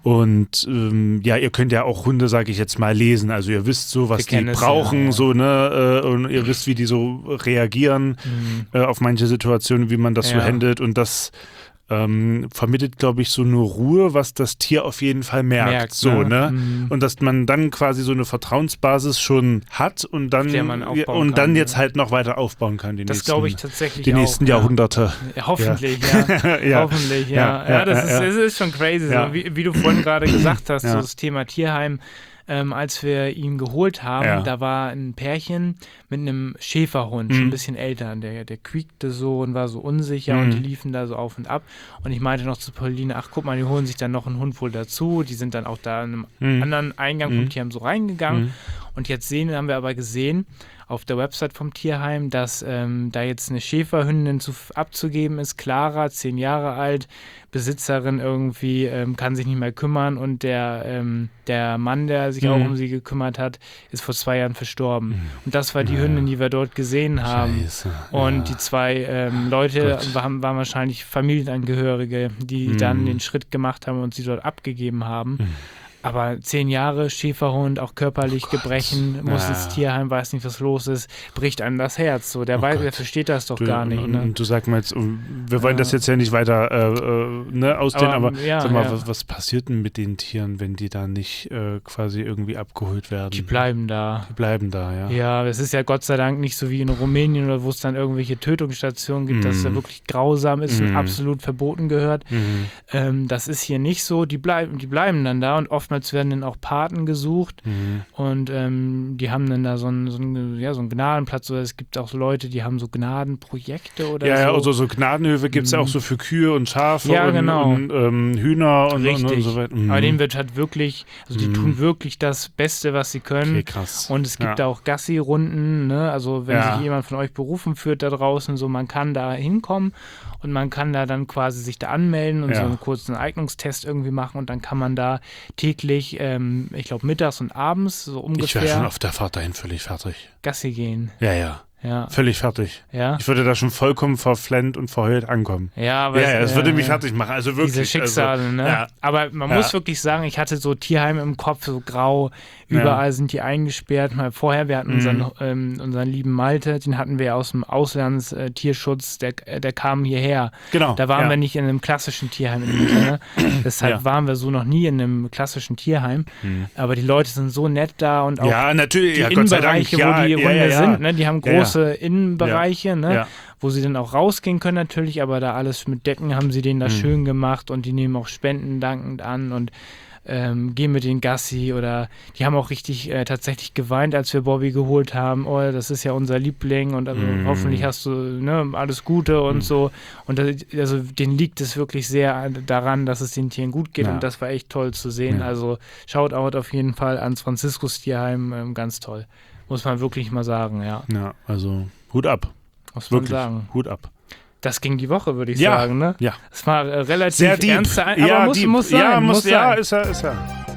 Speaker 3: Und ähm, ja, ihr könnt ja auch Hunde, sage ich jetzt mal, lesen. Also ihr wisst so, was
Speaker 2: Wir
Speaker 3: die
Speaker 2: kennen es,
Speaker 3: brauchen,
Speaker 2: ja, ja.
Speaker 3: so, ne? Äh, und ihr wisst, wie die so reagieren
Speaker 2: Mhm.
Speaker 3: äh, auf manche Situationen, wie man das so
Speaker 2: Ja.
Speaker 3: handelt. Und das ähm, vermittelt, glaube ich, so eine Ruhe, was das Tier auf jeden Fall merkt.
Speaker 2: Merkt,
Speaker 3: so,
Speaker 2: ne?
Speaker 3: ne?
Speaker 2: Mhm.
Speaker 3: Und dass man dann quasi so eine Vertrauensbasis schon hat und dann,
Speaker 2: Auf der man aufbauen
Speaker 3: und
Speaker 2: kann,
Speaker 3: dann jetzt
Speaker 2: ne?
Speaker 3: halt noch weiter aufbauen kann. Die
Speaker 2: Das
Speaker 3: nächsten,
Speaker 2: glaube ich tatsächlich
Speaker 3: die
Speaker 2: auch.
Speaker 3: nächsten
Speaker 2: ja.
Speaker 3: Jahrhunderte.
Speaker 2: Ja, hoffentlich, ja.
Speaker 3: Ja.
Speaker 2: Hoffentlich, ja.
Speaker 3: Ja,
Speaker 2: Ja,
Speaker 3: ja,
Speaker 2: das
Speaker 3: ja,
Speaker 2: ist,
Speaker 3: ja.
Speaker 2: es ist schon crazy.
Speaker 3: Ja.
Speaker 2: So, wie, wie du vorhin gerade gesagt hast,
Speaker 3: Ja.
Speaker 2: so das Thema Tierheim. Ähm, als wir ihn geholt haben,
Speaker 3: Ja.
Speaker 2: da war ein Pärchen mit einem Schäferhund, schon
Speaker 3: Mhm.
Speaker 2: ein bisschen älter. Der, der quiekte so und war so unsicher
Speaker 3: Mhm.
Speaker 2: und die liefen da so auf und ab. Und ich meinte noch zu Pauline, ach guck mal, die holen sich dann noch einen Hund wohl dazu. Die sind dann auch da in einem
Speaker 3: Mhm.
Speaker 2: anderen Eingang
Speaker 3: Mhm.
Speaker 2: vom Tierheim so reingegangen.
Speaker 3: Mhm.
Speaker 2: Und jetzt sehen, haben wir aber gesehen auf der Website vom Tierheim, dass ähm, da jetzt eine Schäferhündin zu, abzugeben ist, Clara, zehn Jahre alt, Besitzerin irgendwie, ähm, kann sich nicht mehr kümmern und der, ähm, der Mann, der sich
Speaker 3: Mhm.
Speaker 2: auch um sie gekümmert hat, ist vor zwei Jahren verstorben.
Speaker 3: Mhm.
Speaker 2: Und das war die
Speaker 3: Ja.
Speaker 2: Hündin, die wir dort gesehen haben.
Speaker 3: Scheiße.
Speaker 2: Und
Speaker 3: ja.
Speaker 2: die zwei ähm, Leute
Speaker 3: Gott.
Speaker 2: waren, waren wahrscheinlich Familienangehörige, die
Speaker 3: Mhm.
Speaker 2: dann den Schritt gemacht haben und sie dort abgegeben haben.
Speaker 3: Mhm.
Speaker 2: Aber zehn Jahre, Schäferhund, auch körperlich
Speaker 3: Oh Gott.
Speaker 2: Gebrechen, muss
Speaker 3: Ja.
Speaker 2: ins Tierheim, weiß nicht, was los ist, bricht einem das Herz. So, der,
Speaker 3: Oh
Speaker 2: weiß,
Speaker 3: Gott.
Speaker 2: der versteht das doch
Speaker 3: Du,
Speaker 2: gar nicht.
Speaker 3: und,
Speaker 2: Ne?
Speaker 3: und du sag mal jetzt, wir wollen
Speaker 2: Ja.
Speaker 3: das jetzt ja nicht weiter äh, äh, ne, ausdehnen, aber,
Speaker 2: Aber, ja,
Speaker 3: sag mal,
Speaker 2: ja.
Speaker 3: was, was passiert denn mit den Tieren, wenn die da nicht äh, quasi irgendwie abgeholt werden?
Speaker 2: Die bleiben da.
Speaker 3: Die bleiben da, ja.
Speaker 2: Ja, es ist ja Gott sei Dank nicht so wie in Rumänien oder wo es dann irgendwelche Tötungsstationen gibt, dass
Speaker 3: Mhm.
Speaker 2: da wirklich grausam ist und
Speaker 3: Mhm.
Speaker 2: absolut verboten gehört.
Speaker 3: Mhm.
Speaker 2: Ähm, das ist hier nicht so. Die bleiben, die bleiben dann da und oftmals werden dann auch Paten gesucht
Speaker 3: Mhm.
Speaker 2: und ähm, die haben dann da so einen, so einen, ja, so einen Gnadenplatz oder es gibt auch so Leute, die haben so Gnadenprojekte oder
Speaker 3: Ja,
Speaker 2: so.
Speaker 3: ja, also so Gnadenhöfe gibt es
Speaker 2: Mhm.
Speaker 3: auch so für Kühe und Schafe
Speaker 2: Ja,
Speaker 3: und,
Speaker 2: genau.
Speaker 3: und ähm, Hühner und, und, und
Speaker 2: Richtig.
Speaker 3: so weiter. Mhm.
Speaker 2: Aber denen wird halt wirklich, also die
Speaker 3: Mhm.
Speaker 2: tun wirklich das Beste, was sie können.
Speaker 3: Okay, krass.
Speaker 2: Und es gibt
Speaker 3: ja.
Speaker 2: da auch Gassi-Runden, ne? Also wenn
Speaker 3: Ja.
Speaker 2: sich jemand von euch berufen fühlt da draußen, so man kann da hinkommen und man kann da dann quasi sich da anmelden und
Speaker 3: Ja.
Speaker 2: so einen kurzen Eignungstest irgendwie machen und dann kann man da täglich, ähm, ich glaube mittags und abends so
Speaker 3: Ich wäre
Speaker 2: ungefähr
Speaker 3: schon auf der Fahrt dahin völlig fertig.
Speaker 2: Gassi gehen.
Speaker 3: Ja, ja.
Speaker 2: Ja,
Speaker 3: Völlig fertig.
Speaker 2: ja.
Speaker 3: Ich würde da schon vollkommen verflennt und verheult ankommen.
Speaker 2: Ja, aber
Speaker 3: ja, ja, es
Speaker 2: äh,
Speaker 3: würde mich fertig machen. Also wirklich.
Speaker 2: Diese Schicksale,
Speaker 3: also,
Speaker 2: ne?
Speaker 3: Ja.
Speaker 2: Aber man
Speaker 3: Ja.
Speaker 2: muss wirklich sagen, ich hatte so Tierheime im Kopf, so grau, überall
Speaker 3: Ja.
Speaker 2: sind die eingesperrt. Mal vorher, wir hatten
Speaker 3: Mhm.
Speaker 2: unseren, ähm, unseren lieben Malte, den hatten wir aus dem Auslandstierschutz, der, der kam hierher.
Speaker 3: Genau.
Speaker 2: Da waren
Speaker 3: ja.
Speaker 2: wir nicht in einem klassischen Tierheim. In dem Sinne. Deshalb
Speaker 3: Ja.
Speaker 2: waren wir so noch nie in einem klassischen Tierheim.
Speaker 3: Mhm.
Speaker 2: Aber die Leute sind so nett da und auch
Speaker 3: Ja, natürlich.
Speaker 2: die
Speaker 3: Ja, Gott sei Dank.
Speaker 2: Innenbereiche,
Speaker 3: Ja,
Speaker 2: wo die
Speaker 3: ja,
Speaker 2: Hunde
Speaker 3: ja, ja.
Speaker 2: sind, ne? Die haben
Speaker 3: Ja, ja.
Speaker 2: große Innenbereiche, ne?
Speaker 3: Ja.
Speaker 2: Wo sie dann auch rausgehen können natürlich, aber da alles mit Decken haben sie denen das
Speaker 3: Mhm.
Speaker 2: schön gemacht und die nehmen auch Spenden dankend an und ähm, gehen mit den Gassi oder die haben auch richtig äh, tatsächlich geweint, als wir Bobby geholt haben. Oh, das ist ja unser Liebling und also,
Speaker 3: Mhm.
Speaker 2: hoffentlich hast du ne, alles Gute und
Speaker 3: Mhm.
Speaker 2: so. Und das, also denen liegt es wirklich sehr an- daran, dass es den Tieren gut geht
Speaker 3: Ja.
Speaker 2: und das war echt toll zu sehen.
Speaker 3: Ja.
Speaker 2: Also Shoutout auf jeden Fall ans Franziskus Tierheim, ähm, ganz toll. Muss man wirklich mal sagen, ja.
Speaker 3: Ja, also Hut ab.
Speaker 2: Muss man
Speaker 3: Wirklich.
Speaker 2: sagen.
Speaker 3: Hut ab.
Speaker 2: Das ging die Woche, würde ich
Speaker 3: Ja,
Speaker 2: sagen, ne?
Speaker 3: ja.
Speaker 2: Es war äh, relativ
Speaker 3: Sehr deep.
Speaker 2: ernste, Ein- aber
Speaker 3: ja,
Speaker 2: muss,
Speaker 3: deep.
Speaker 2: muss sein,
Speaker 3: ja, muss,
Speaker 2: muss
Speaker 3: ja,
Speaker 2: sein.
Speaker 3: ist er, ist er.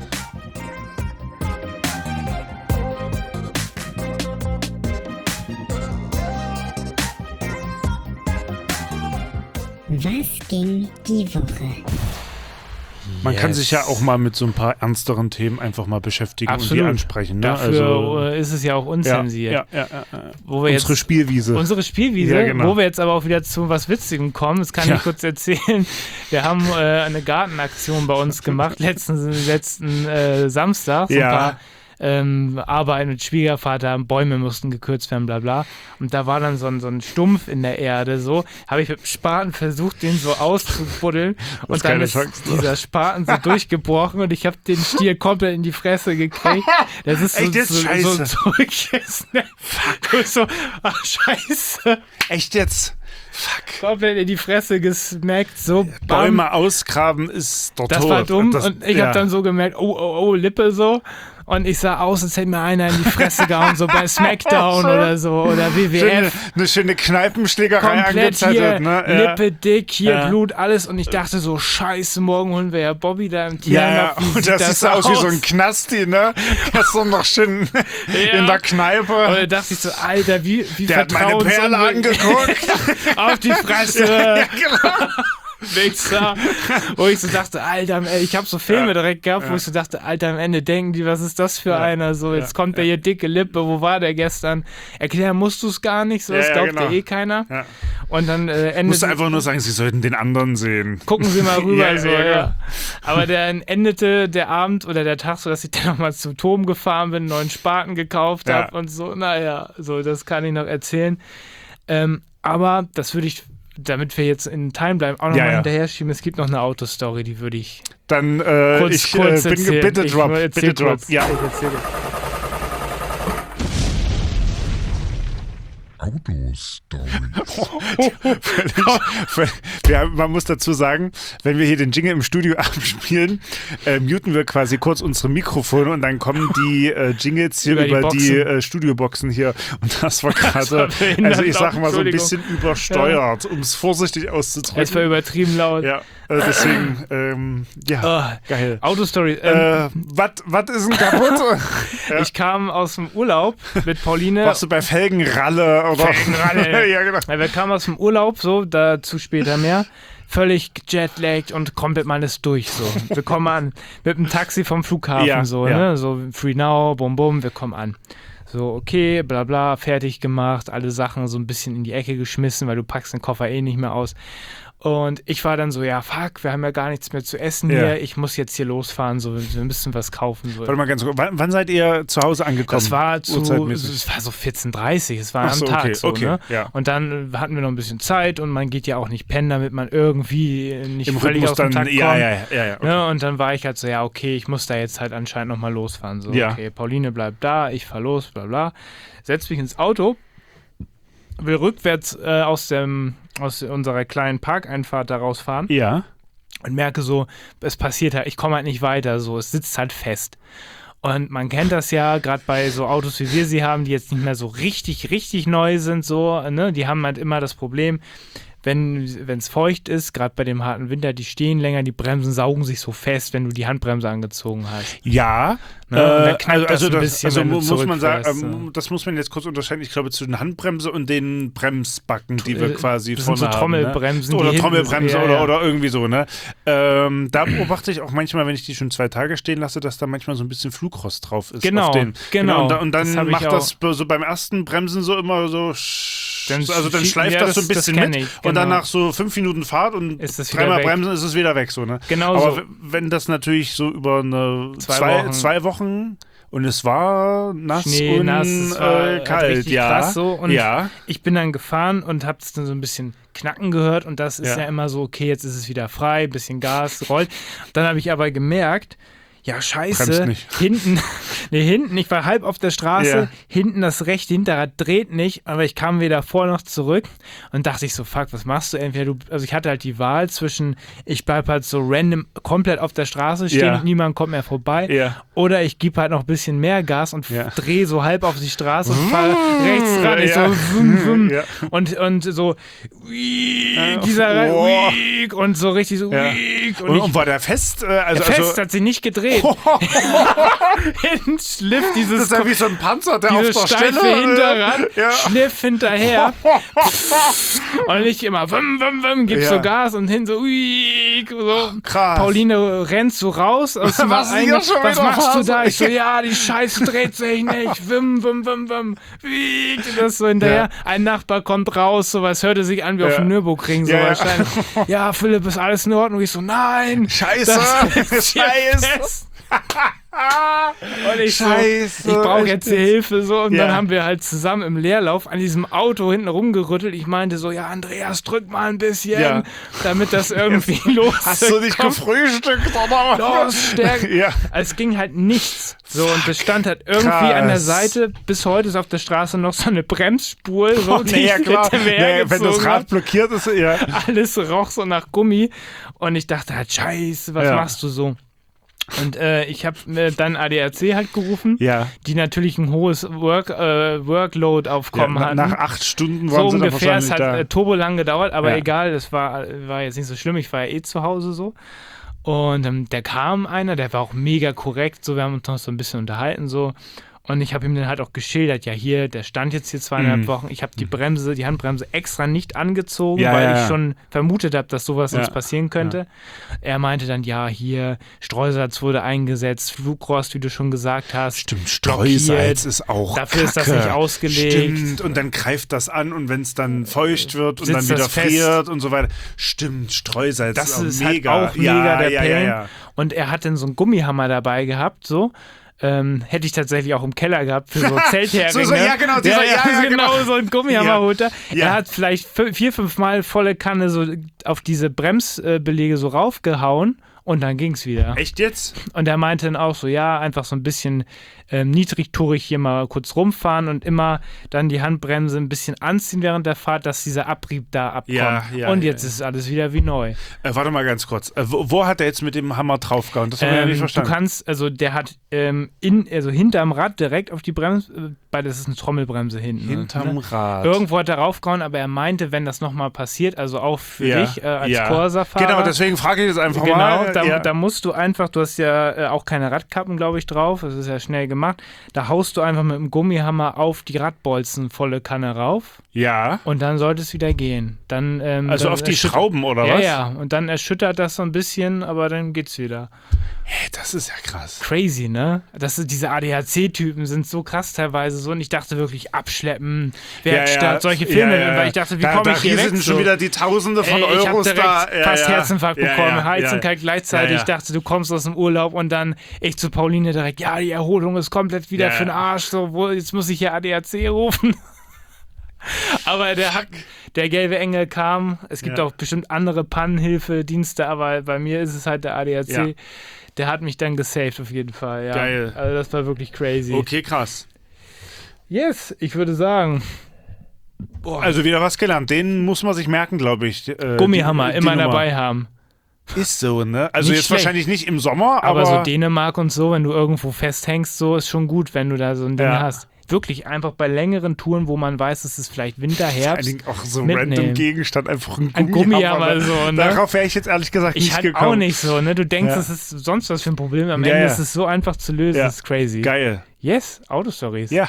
Speaker 1: Was ging die Woche?
Speaker 3: Man kann
Speaker 2: Yes.
Speaker 3: sich ja auch mal mit so ein paar ernsteren Themen einfach mal beschäftigen und
Speaker 2: Absolut.
Speaker 3: die ansprechen. Ne?
Speaker 2: Dafür
Speaker 3: also,
Speaker 2: äh, ist es ja auch
Speaker 3: ja,
Speaker 2: unzensiert.
Speaker 3: ja, ja, ja, ja.
Speaker 2: Wo wir
Speaker 3: Unsere
Speaker 2: jetzt,
Speaker 3: Spielwiese.
Speaker 2: unsere Spielwiese,
Speaker 3: Ja, genau.
Speaker 2: wo wir jetzt aber auch wieder zu was Witzigem kommen, das kann
Speaker 3: Ja.
Speaker 2: ich kurz erzählen. Wir haben äh, eine Gartenaktion bei uns gemacht, letzten, letzten äh, Samstag. So
Speaker 3: Ja.
Speaker 2: ein paar ähm, Arbeit mit Schwiegervater, Bäume mussten gekürzt werden, bla bla. Und da war dann so ein, so ein Stumpf in der Erde, so. Habe ich mit dem Spaten versucht, den so auszubuddeln. Und dann
Speaker 3: keine
Speaker 2: ist
Speaker 3: Chance, ne?
Speaker 2: dieser Spaten so durchgebrochen und ich habe den Stier komplett in die Fresse gekriegt. Das ist so,
Speaker 3: Echt jetzt?
Speaker 2: so, so
Speaker 3: Scheiße.
Speaker 2: zurückgessen. so, ach, scheiße.
Speaker 3: Echt jetzt? Fuck.
Speaker 2: Komplett in die Fresse gesmackt, so bam.
Speaker 3: Bäume ausgraben ist der
Speaker 2: Das
Speaker 3: Tod.
Speaker 2: war dumm
Speaker 3: Das-
Speaker 2: und ich
Speaker 3: ja.
Speaker 2: habe dann so gemerkt, oh, oh, oh, Lippe so. Und ich sah aus, als hätte mir einer in die Fresse gehauen, so bei Smackdown oder so oder W W F.
Speaker 3: Schöne, eine schöne Kneipenschlägerei
Speaker 2: Komplett hier,
Speaker 3: angezettelt. Ne? Ja.
Speaker 2: Lippe dick, hier
Speaker 3: Ja.
Speaker 2: Blut, alles. Und ich dachte so, scheiße, morgen holen wir ja Bobby da im
Speaker 3: Ja,
Speaker 2: Tierheim
Speaker 3: ja,
Speaker 2: ab. Wie
Speaker 3: und
Speaker 2: sieht
Speaker 3: das
Speaker 2: das
Speaker 3: sieht aus wie so ein Knasti, ne? Das ist so noch schön
Speaker 2: Ja.
Speaker 3: in der Kneipe.
Speaker 2: Und da dachte ich so, Alter, wie, wie
Speaker 3: Der hat meine Perle angeguckt.
Speaker 2: Auf die Fresse.
Speaker 3: Ja, genau.
Speaker 2: Wichser. Wo ich so dachte, Alter, ey, ich habe so Filme
Speaker 3: Ja.
Speaker 2: direkt gehabt, wo
Speaker 3: Ja.
Speaker 2: ich so dachte, Alter, am Ende denken die, was ist das für
Speaker 3: Ja.
Speaker 2: einer? So, jetzt
Speaker 3: Ja.
Speaker 2: kommt der hier dicke Lippe, wo war der gestern? Erklären musst du es gar nicht, so,
Speaker 3: Ja,
Speaker 2: das
Speaker 3: ja,
Speaker 2: glaubt
Speaker 3: genau.
Speaker 2: dir eh keiner.
Speaker 3: Ja.
Speaker 2: Und dann äh,
Speaker 3: Du
Speaker 2: endet
Speaker 3: musst einfach nur sagen, sie sollten den anderen sehen.
Speaker 2: gucken Sie mal rüber,
Speaker 3: Ja,
Speaker 2: so,
Speaker 3: ja,
Speaker 2: ja,
Speaker 3: ja.
Speaker 2: Aber dann endete der Abend oder der Tag so, dass ich dann nochmal zu Tom gefahren bin, einen neuen Spaten gekauft
Speaker 3: Ja.
Speaker 2: habe und so, naja, so, das kann ich noch erzählen. Ähm, aber das würde ich, damit wir jetzt in Time bleiben, auch nochmal
Speaker 3: Ja, ja.
Speaker 2: hinterher schieben. Es gibt noch eine Autostory, die würde ich
Speaker 3: Dann, äh,
Speaker 2: kurz,
Speaker 3: ich
Speaker 2: kurz
Speaker 3: äh, bin
Speaker 2: erzählen.
Speaker 3: bitte
Speaker 2: Ich
Speaker 3: drop,
Speaker 2: erzähl
Speaker 3: bitte drop.
Speaker 2: kurz.
Speaker 3: Ja.
Speaker 2: Ich erzähle.
Speaker 4: Autostory.
Speaker 3: Ja, man muss dazu sagen, wenn wir hier den Jingle im Studio abspielen, äh, muten wir quasi kurz unsere Mikrofone und dann kommen die äh, Jingles hier
Speaker 2: Über
Speaker 3: über
Speaker 2: die
Speaker 3: die,
Speaker 2: Boxen.
Speaker 3: äh, Studioboxen hier. Und das war gerade,
Speaker 2: war behindert
Speaker 3: also ich sag
Speaker 2: laut,
Speaker 3: mal so ein
Speaker 2: Entschuldigung.
Speaker 3: bisschen übersteuert, um es vorsichtig auszudrücken.
Speaker 2: Es war übertrieben laut.
Speaker 3: Ja, äh, deswegen, ähm, ja,
Speaker 2: Ah,
Speaker 3: geil.
Speaker 2: Autostory. Ähm,
Speaker 3: Äh, was ist denn kaputt? ja.
Speaker 2: Ich kam aus dem Urlaub mit Pauline.
Speaker 3: Warst du bei
Speaker 2: Felgenralle.
Speaker 3: Felgenralle? Oder? ja, genau.
Speaker 2: Ja, wir kamen aus dem Urlaub, so, dazu später mehr. Völlig jetlagged und komplett mal alles durch, so. Wir kommen an, mit dem Taxi vom Flughafen,
Speaker 3: Ja,
Speaker 2: so,
Speaker 3: ja.
Speaker 2: ne, so Free Now, bum bum, wir kommen an. So, okay, bla bla, fertig gemacht, alle Sachen so ein bisschen in die Ecke geschmissen, weil du packst den Koffer eh nicht mehr aus. Und ich war dann so, ja, fuck, wir haben ja gar nichts mehr zu essen
Speaker 3: Ja.
Speaker 2: hier, ich muss jetzt hier losfahren, so, wir müssen was kaufen. So.
Speaker 3: Warte mal ganz kurz, wann, wann seid ihr zu Hause angekommen?
Speaker 2: Das war zu,
Speaker 3: Uhrzeitmäßig?
Speaker 2: es war so vierzehn Uhr dreißig, es war
Speaker 3: Ach so,
Speaker 2: am Tag
Speaker 3: okay,
Speaker 2: so,
Speaker 3: okay,
Speaker 2: ne?
Speaker 3: ja.
Speaker 2: Und dann hatten wir noch ein bisschen Zeit und man geht ja auch nicht pennen, damit man irgendwie nicht
Speaker 3: Im
Speaker 2: völlig
Speaker 3: Rhythmus
Speaker 2: aus dem
Speaker 3: dann,
Speaker 2: Takt
Speaker 3: ja,
Speaker 2: kommt.
Speaker 3: ja, ja, ja, ja, okay.
Speaker 2: Ne? Und dann war ich halt so, ja, okay, ich muss da jetzt halt anscheinend nochmal losfahren. So,
Speaker 3: Ja.
Speaker 2: okay, Pauline bleibt da, ich fahr los, bla bla. Setz mich ins Auto, will rückwärts äh, aus, dem, aus unserer kleinen Parkeinfahrt da rausfahren.
Speaker 3: Ja.
Speaker 2: Und merke so, es passiert halt, ich komme halt nicht weiter, so, es sitzt halt fest. Und man kennt das ja, gerade bei so Autos, wie wir sie haben, die jetzt nicht mehr so richtig, richtig neu sind, so, ne, die haben halt immer das Problem, wenn es feucht ist, gerade bei dem harten Winter, die stehen länger, die Bremsen saugen sich so fest, wenn du die Handbremse angezogen hast.
Speaker 3: Ja,
Speaker 2: Ne? Und dann
Speaker 3: äh,
Speaker 2: knallt
Speaker 3: also,
Speaker 2: das ein
Speaker 3: das,
Speaker 2: bisschen,
Speaker 3: also
Speaker 2: wenn du
Speaker 3: muss man sagen,
Speaker 2: zurückfährst,
Speaker 3: ähm, das muss man jetzt kurz unterscheiden. Ich glaube, zwischen der Handbremse und den Bremsbacken, die wir
Speaker 2: Äh,
Speaker 3: quasi
Speaker 2: das sind
Speaker 3: vorne
Speaker 2: so
Speaker 3: haben.
Speaker 2: Trommelbremsen,
Speaker 3: Ne?
Speaker 2: die
Speaker 3: Oder
Speaker 2: hinten
Speaker 3: Trommelbremse
Speaker 2: sind, ja,
Speaker 3: oder,
Speaker 2: ja.
Speaker 3: oder irgendwie so, ne? Ähm, da beobachte ich auch manchmal, wenn ich die schon zwei Tage stehen lasse, dass da manchmal so ein bisschen Flugrost drauf ist.
Speaker 2: Genau,
Speaker 3: auf den.
Speaker 2: genau.
Speaker 3: Und, da, und dann
Speaker 2: Das hab ich
Speaker 3: macht
Speaker 2: auch.
Speaker 3: das so beim ersten Bremsen so immer so.
Speaker 2: Dann
Speaker 3: also dann
Speaker 2: schie-
Speaker 3: schleift
Speaker 2: ja,
Speaker 3: das so ein
Speaker 2: das- das
Speaker 3: bisschen
Speaker 2: kenn
Speaker 3: mit
Speaker 2: ich,
Speaker 3: und
Speaker 2: genau.
Speaker 3: dann nach so fünf Minuten Fahrt und
Speaker 2: Ist es wieder
Speaker 3: dreimal
Speaker 2: weg.
Speaker 3: bremsen ist es wieder weg, so, ne?
Speaker 2: Genau
Speaker 3: Aber
Speaker 2: so.
Speaker 3: w- wenn das natürlich so über eine
Speaker 2: Zwei
Speaker 3: zwei,
Speaker 2: Wochen.
Speaker 3: zwei Wochen und es war nass
Speaker 2: Schnee,
Speaker 3: und
Speaker 2: nass, es war
Speaker 3: äh,
Speaker 2: halt
Speaker 3: kalt,
Speaker 2: richtig
Speaker 3: ja.
Speaker 2: krass so. Und
Speaker 3: ja.
Speaker 2: ich bin dann gefahren und hab's dann so ein bisschen knacken gehört und das ist ja.
Speaker 3: Ja.
Speaker 2: immer so, okay, jetzt ist es wieder frei, bisschen Gas, rollt. Dann habe ich aber gemerkt, ja scheiße,
Speaker 3: Bremst nicht.
Speaker 2: hinten, nee, hinten, ich war halb auf der Straße,
Speaker 3: Ja.
Speaker 2: hinten das rechte Hinterrad dreht nicht, aber ich kam weder vor noch zurück und dachte ich so, fuck, was machst du? Entweder du, also ich hatte halt die Wahl zwischen, ich bleib halt so random komplett auf der Straße stehen
Speaker 3: Ja.
Speaker 2: und niemand kommt mehr vorbei,
Speaker 3: Ja.
Speaker 2: oder ich gebe halt noch ein bisschen mehr Gas und
Speaker 3: Ja.
Speaker 2: drehe so halb auf die Straße und fahre rechts ran, ich
Speaker 3: Ja.
Speaker 2: so wum, wum,
Speaker 3: Ja.
Speaker 2: und, und so
Speaker 3: Ja.
Speaker 2: dieser Rein-
Speaker 3: Boah.
Speaker 2: und so richtig so
Speaker 3: Ja.
Speaker 2: und,
Speaker 3: Und,
Speaker 2: ich,
Speaker 3: und war der fest? Äh, also,
Speaker 2: fest
Speaker 3: also,
Speaker 2: hat sich nicht gedreht. Hinten schliff
Speaker 3: das
Speaker 2: dieses,
Speaker 3: ist ja wie so ein Panzer, der
Speaker 2: dieses
Speaker 3: auf der
Speaker 2: steife
Speaker 3: Stelle. äh,
Speaker 2: Hinterrad,
Speaker 3: Ja.
Speaker 2: schliff hinterher und ich immer wum, wum, wum, gib
Speaker 3: Ja.
Speaker 2: so Gas und hin so, uiik, so.
Speaker 3: Krass.
Speaker 2: Pauline rennt so raus aus dem
Speaker 3: Was ist
Speaker 2: Eingang.
Speaker 3: hier schon
Speaker 2: Was
Speaker 3: wieder
Speaker 2: machst du
Speaker 3: was?
Speaker 2: da? Ich so, ja, die Scheiße dreht sich nicht. Wum, wum, wum, wum. Uiik, das so hinterher. Ein Nachbar kommt raus, so was hörte sich an wie auf
Speaker 3: Ja.
Speaker 2: dem Nürburgring, so
Speaker 3: Ja, ja.
Speaker 2: wahrscheinlich. Ja, Philipp, ist alles in Ordnung? Ich so, nein.
Speaker 3: Scheiße.
Speaker 2: Das ist hier
Speaker 3: Scheiße.
Speaker 2: fest. Und ich so,
Speaker 3: Scheiße,
Speaker 2: ich brauche
Speaker 3: echt
Speaker 2: jetzt hier Hilfe so und
Speaker 3: Ja.
Speaker 2: dann haben wir halt zusammen im Leerlauf an diesem Auto hinten rumgerüttelt. Ich meinte so, ja Andreas, drück mal ein bisschen,
Speaker 3: Ja.
Speaker 2: damit das irgendwie los
Speaker 3: Hast du nicht
Speaker 2: kommt.
Speaker 3: gefrühstückt, oder?
Speaker 2: Los, stärker.
Speaker 3: Ja.
Speaker 2: Also es ging halt nichts. So, und es stand halt irgendwie an der
Speaker 3: Krass.
Speaker 2: Seite, bis heute ist auf der Straße noch so eine Bremsspur, so,
Speaker 3: Oh,
Speaker 2: die
Speaker 3: nee, ja
Speaker 2: ich
Speaker 3: klar.
Speaker 2: hinter mir
Speaker 3: Nee, wenn das
Speaker 2: hergezogen
Speaker 3: Rad
Speaker 2: hab.
Speaker 3: blockiert ist, ja.
Speaker 2: Alles roch so nach Gummi. Und ich dachte halt, scheiße, was
Speaker 3: Ja.
Speaker 2: machst du so? Und äh, ich habe äh, dann A D A C halt gerufen,
Speaker 3: Ja.
Speaker 2: die natürlich ein hohes Work, äh, Workload-Aufkommen
Speaker 3: Ja,
Speaker 2: hatten.
Speaker 3: nach acht Stunden
Speaker 2: so
Speaker 3: waren sie dann
Speaker 2: ungefähr, es
Speaker 3: wahrscheinlich
Speaker 2: hat
Speaker 3: da.
Speaker 2: äh, turbo lang gedauert, aber
Speaker 3: Ja.
Speaker 2: egal, das war, war jetzt nicht so schlimm, ich war ja eh zu Hause so. Und ähm, da kam einer, der war auch mega korrekt, so, wir haben uns noch so ein bisschen unterhalten so. Und ich habe ihm dann halt auch geschildert, ja hier, der stand jetzt hier zweieinhalb
Speaker 3: Mhm.
Speaker 2: Wochen, ich habe die Bremse, die Handbremse extra nicht angezogen,
Speaker 3: Ja,
Speaker 2: weil
Speaker 3: ja,
Speaker 2: ich
Speaker 3: ja.
Speaker 2: schon vermutet habe, dass sowas
Speaker 3: Ja.
Speaker 2: uns passieren könnte. Er meinte dann, ja hier, Streusatz wurde eingesetzt, Flugrost, wie du schon gesagt hast.
Speaker 3: Stimmt,
Speaker 2: blockiert.
Speaker 3: Streusalz ist auch
Speaker 2: Dafür ist das
Speaker 3: Kacke.
Speaker 2: nicht ausgelegt.
Speaker 3: Stimmt, und dann greift das an und wenn es dann feucht wird und
Speaker 2: Sitzt
Speaker 3: dann wieder
Speaker 2: das fest.
Speaker 3: friert und so weiter. Stimmt, Streusalz
Speaker 2: Das
Speaker 3: ist auch
Speaker 2: ist
Speaker 3: mega.
Speaker 2: halt auch mega
Speaker 3: ja,
Speaker 2: der
Speaker 3: ja,
Speaker 2: Pain.
Speaker 3: ja, ja.
Speaker 2: Und er hat dann so einen Gummihammer dabei gehabt, so. Ähm, hätte ich tatsächlich auch im Keller gehabt für so Zeltheringe.
Speaker 3: So, so, ja, genau, dieser- ja, ja,
Speaker 2: genau,
Speaker 3: genau.
Speaker 2: so ein Gummihammerhuter.
Speaker 3: Ja.
Speaker 2: Er hat vielleicht f- vier, fünf Mal volle Kanne so auf diese Bremsbelege so raufgehauen und dann ging's wieder.
Speaker 3: Echt jetzt?
Speaker 2: Und er meinte dann auch so, ja, einfach so ein bisschen ähm, niedrigtourig hier mal kurz rumfahren und immer dann die Handbremse ein bisschen anziehen während der Fahrt, dass dieser Abrieb da abkommt.
Speaker 3: Ja, ja,
Speaker 2: und
Speaker 3: ja,
Speaker 2: jetzt
Speaker 3: ja.
Speaker 2: ist alles wieder wie neu.
Speaker 3: Äh, warte mal ganz kurz. Äh, wo, wo hat er jetzt mit dem Hammer draufgehauen? Das habe ich ja
Speaker 2: Ähm,
Speaker 3: nicht
Speaker 2: du
Speaker 3: verstanden.
Speaker 2: kannst, also der hat ähm, in, also hinterm Rad direkt auf die Bremse, äh, weil das ist eine Trommelbremse hinten.
Speaker 3: Hinterm
Speaker 2: ne?
Speaker 3: Rad.
Speaker 2: Irgendwo hat er raufgehauen, aber er meinte, wenn das nochmal passiert, also auch für
Speaker 3: Ja,
Speaker 2: dich äh, als
Speaker 3: ja.
Speaker 2: Corsa-Fahrer.
Speaker 3: Genau, deswegen frage ich jetzt einfach
Speaker 2: Genau,
Speaker 3: mal.
Speaker 2: da,
Speaker 3: ja.
Speaker 2: da musst du einfach, du hast ja äh, auch keine Radkappen, glaube ich, drauf, das ist ja schnell gemacht, da haust du einfach mit dem Gummihammer auf die Radbolzen volle Kanne rauf
Speaker 3: ja.
Speaker 2: und dann sollte es wieder gehen. Dann, ähm,
Speaker 3: Also
Speaker 2: dann
Speaker 3: auf die
Speaker 2: erschüttert-
Speaker 3: Schrauben oder
Speaker 2: ja,
Speaker 3: was?
Speaker 2: Ja, und dann erschüttert das so ein bisschen, aber dann geht's wieder.
Speaker 3: Hey, das ist ja krass.
Speaker 2: Crazy, ne? Das ist, diese A D H C-Typen sind so krass teilweise so und ich dachte wirklich abschleppen, Werkstatt,
Speaker 3: ja, ja.
Speaker 2: solche Filme,
Speaker 3: Ja, ja.
Speaker 2: weil ich dachte, wie
Speaker 3: da,
Speaker 2: komme
Speaker 3: da
Speaker 2: ich hier weg?
Speaker 3: rieseln schon
Speaker 2: so?
Speaker 3: wieder die Tausende von
Speaker 2: Ey, ich hab
Speaker 3: Euros
Speaker 2: direkt
Speaker 3: da. Ja,
Speaker 2: fast
Speaker 3: ja.
Speaker 2: Herzinfarkt
Speaker 3: Ja,
Speaker 2: bekommen,
Speaker 3: ja,
Speaker 2: Heizenkeit
Speaker 3: ja.
Speaker 2: gleichzeitig.
Speaker 3: Ja, ja.
Speaker 2: Ich dachte, du kommst aus dem Urlaub und dann ich zu Pauline direkt, ja, die Erholung ist komplett wieder
Speaker 3: Ja,
Speaker 2: für den
Speaker 3: ja.
Speaker 2: Arsch, so, wo, jetzt muss ich hier A D H C rufen. Aber der, hat, der gelbe Engel kam. Es gibt
Speaker 3: Ja.
Speaker 2: auch bestimmt andere Pannenhilfedienste, aber bei mir ist es halt der A D H C.
Speaker 3: Ja.
Speaker 2: Der hat mich dann gesaved auf jeden Fall. Ja.
Speaker 3: Geil.
Speaker 2: Also das war wirklich crazy.
Speaker 3: Okay, krass.
Speaker 2: Yes, ich würde sagen. Boah,
Speaker 3: Also wieder was gelernt. Den muss man sich merken, glaube ich. Äh,
Speaker 2: Gummihammer,
Speaker 3: die, die
Speaker 2: immer
Speaker 3: Nummer.
Speaker 2: dabei haben.
Speaker 3: Ist so, ne? Also
Speaker 2: Nicht
Speaker 3: jetzt
Speaker 2: schlecht.
Speaker 3: wahrscheinlich nicht im Sommer,
Speaker 2: Aber,
Speaker 3: aber,
Speaker 2: so Dänemark und so, wenn du irgendwo festhängst, so ist schon gut, wenn du da so ein Ding
Speaker 3: Ja.
Speaker 2: hast. Wirklich einfach bei längeren Touren, wo man weiß, es ist vielleicht Winter,
Speaker 3: vor allen
Speaker 2: Herbst.
Speaker 3: Dingen auch so ein
Speaker 2: mitnehmen.
Speaker 3: random Gegenstand, einfach ein
Speaker 2: Ein
Speaker 3: Gummihammer.
Speaker 2: Gummihammer, so, ne?
Speaker 3: Darauf wäre ich jetzt ehrlich gesagt
Speaker 2: Ich
Speaker 3: nicht
Speaker 2: halt
Speaker 3: gekommen.
Speaker 2: auch nicht so, ne? Du denkst,
Speaker 3: Ja.
Speaker 2: es ist sonst was für ein Problem. Am
Speaker 3: Ja,
Speaker 2: Ende
Speaker 3: ja.
Speaker 2: ist es so einfach zu lösen,
Speaker 3: Ja.
Speaker 2: das ist crazy.
Speaker 3: Geil.
Speaker 2: Yes, Autostories.
Speaker 3: Ja.